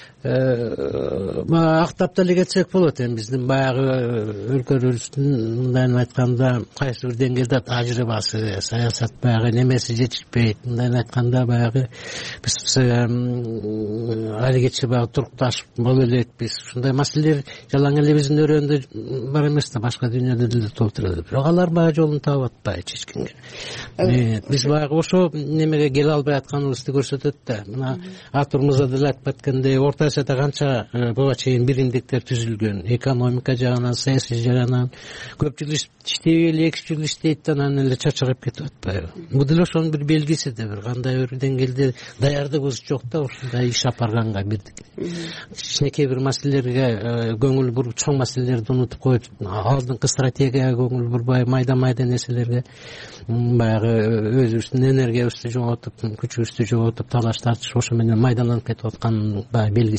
актап деле кетсек болот. Эми биздин баягы өлкөлөрүбүздүн мындайын айтканда кайсы бир деңгээлде тажрыйбасы, саясат баягы немеси жетишпейт. Мындайын айтканда баягы биз алигече баягы турукташып боло элекпиз. Ушундай маселелер жалаң эле биздин өрөөндө бар эмес да, башка дүйнөдө деле толуп турат. Бирок алар баягы жолун таап атпайт эч кимге. Биз баягы ошо немеге келе албай атканыбызды көрсөтөт да. Мына Артур мырза деле айтып кеткендей, орто Азияда канча буга чейин биримдиктер түзүлгөн, экономика жагынан, саясий жагынан көпчүлүк иштебейли, экичүлүк иштейт, анан эле чачырап кетип атпайбы? Бул деле ошонун бир белгиси да, бир кандай бир деңгээлде даярдыгыбыз жок да ушундай иш алып барганга. Бирдик кичинекей бир маселелерге көңүл буруп, чоң маселелерди унутуп коюп, алдыңкы стратегияга көңүл бурбай, майда-майда нерселерге баягы өзүбүздүн энергиябызды жоготуп, күчүбүздү жоготуп, талаш тартыш ошо менен майдаланып кетип аткан баягы белгиси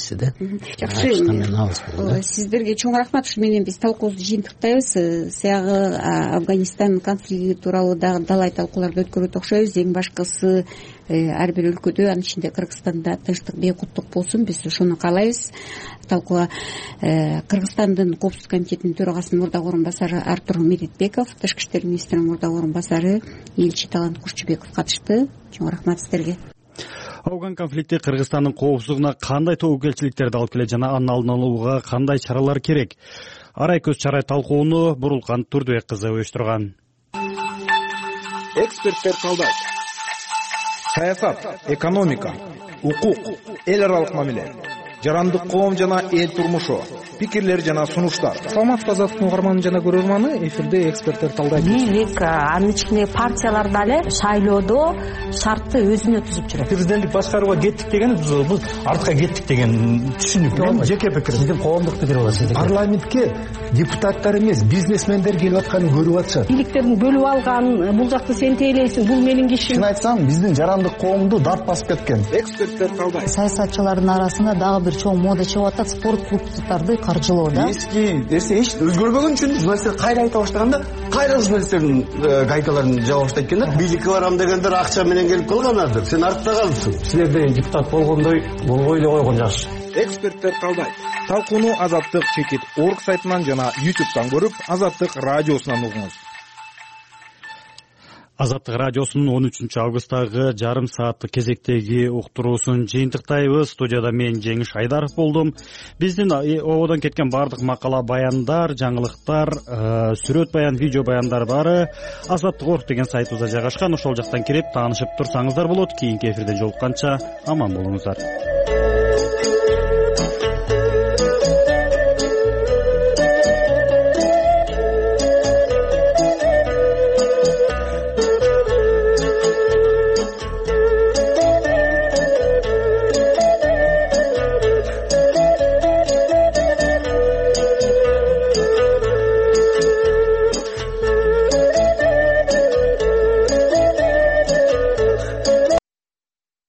нерсе да. Жакшы, сиздерге чоң рахмат. Ушу менен биз талкуубузду жыйынтыктайбыз. Сиягы Афганистан конфликти тууралуу дагы далай талкууларды өткөрөт окшойбуз. Эң башкысы ар бир өлкөдө, анын ичинде Кыргызстанда тынчтык, бейкуттук болсун. Биз ошону каалайбыз. Талкууга Кыргызстандын Коопсуздук комитетинин төрагасынын мурдагы орун басары Артур Медетбеков, Тышкы иштер министринин мурдагы орун басары элчи Талант Курчубеков катышты. Чоң рахмат сиздерге. Афган конфликти Кыргызстандын коопсуздугуна кандай тобокелчиликтерди алып келет жана анын алдын алууга кандай чаралар керек? Арай көз чарай талкууну Бурулкан Турдубек кызы уюштурган. Эксперттер талдайт. Саясат, экономика, укук, эл аралык мамиле, жарандык коом жана эл турмушу, пикирлер жана сунуштар. Саламатсызбы Азаттыктын угарманы жана көрөрманы, эфирде эксперттер талдайт. Бийлик, анын ичинде партиялар дагы шайлоодо шартты өзүнө түзүп жүрөт. Президенттик башкарууга кеттик деген бул артка кеттик деген түшүнүк. Жеке пикир. Сиздин коомдук пикир болот. Парламентке депутаттар эмес, бизнесмендер келип атканын көрүп атышат. Бийликтердин бөлүп алган, бул жакты сен тейлейсиң, бул менин кишим. Чын айтсам, биздин жарандык коомду дарт басып кеткен. Эксперттер талдайт. Саясатчылардын арасында дагы бир чоң мода чыгып атат, спорт клубдарды каржылоо да. Эски нерсе эч өзгөрбөгөн үчүн журналисттер кайра айта баштаганда, кайра журналисттердин гайкаларын жаба баштайт экен да. Бийликке барам дегендер акча менен келип калгандарdır. Сен артта калыпсың. Силерде депутат болгондой болбой эле койгон жакшы. Эксперттер талдайт. Талкууну Азаттык чекит орг сайтынан жана ютубтан көрүп, Азаттык радиосунан угуңуз. Азаттык радиосунун он үчүнчү августтагы жарым сааттык кезектеги уктуруусун жыйынтыктайбыз. Студияда мен Жеңиш Айдаров болдум. Биздин ободон кеткен бардык макала, баяндар, жаңылыктар, сүрөт баян, видео баяндар бары Азаттык орг деген сайтыбызда жайгашкан. Ошол жактан кирип таанышып турсаңыздар болот. Кийинки эфирден жолукканча аман болуңуздар.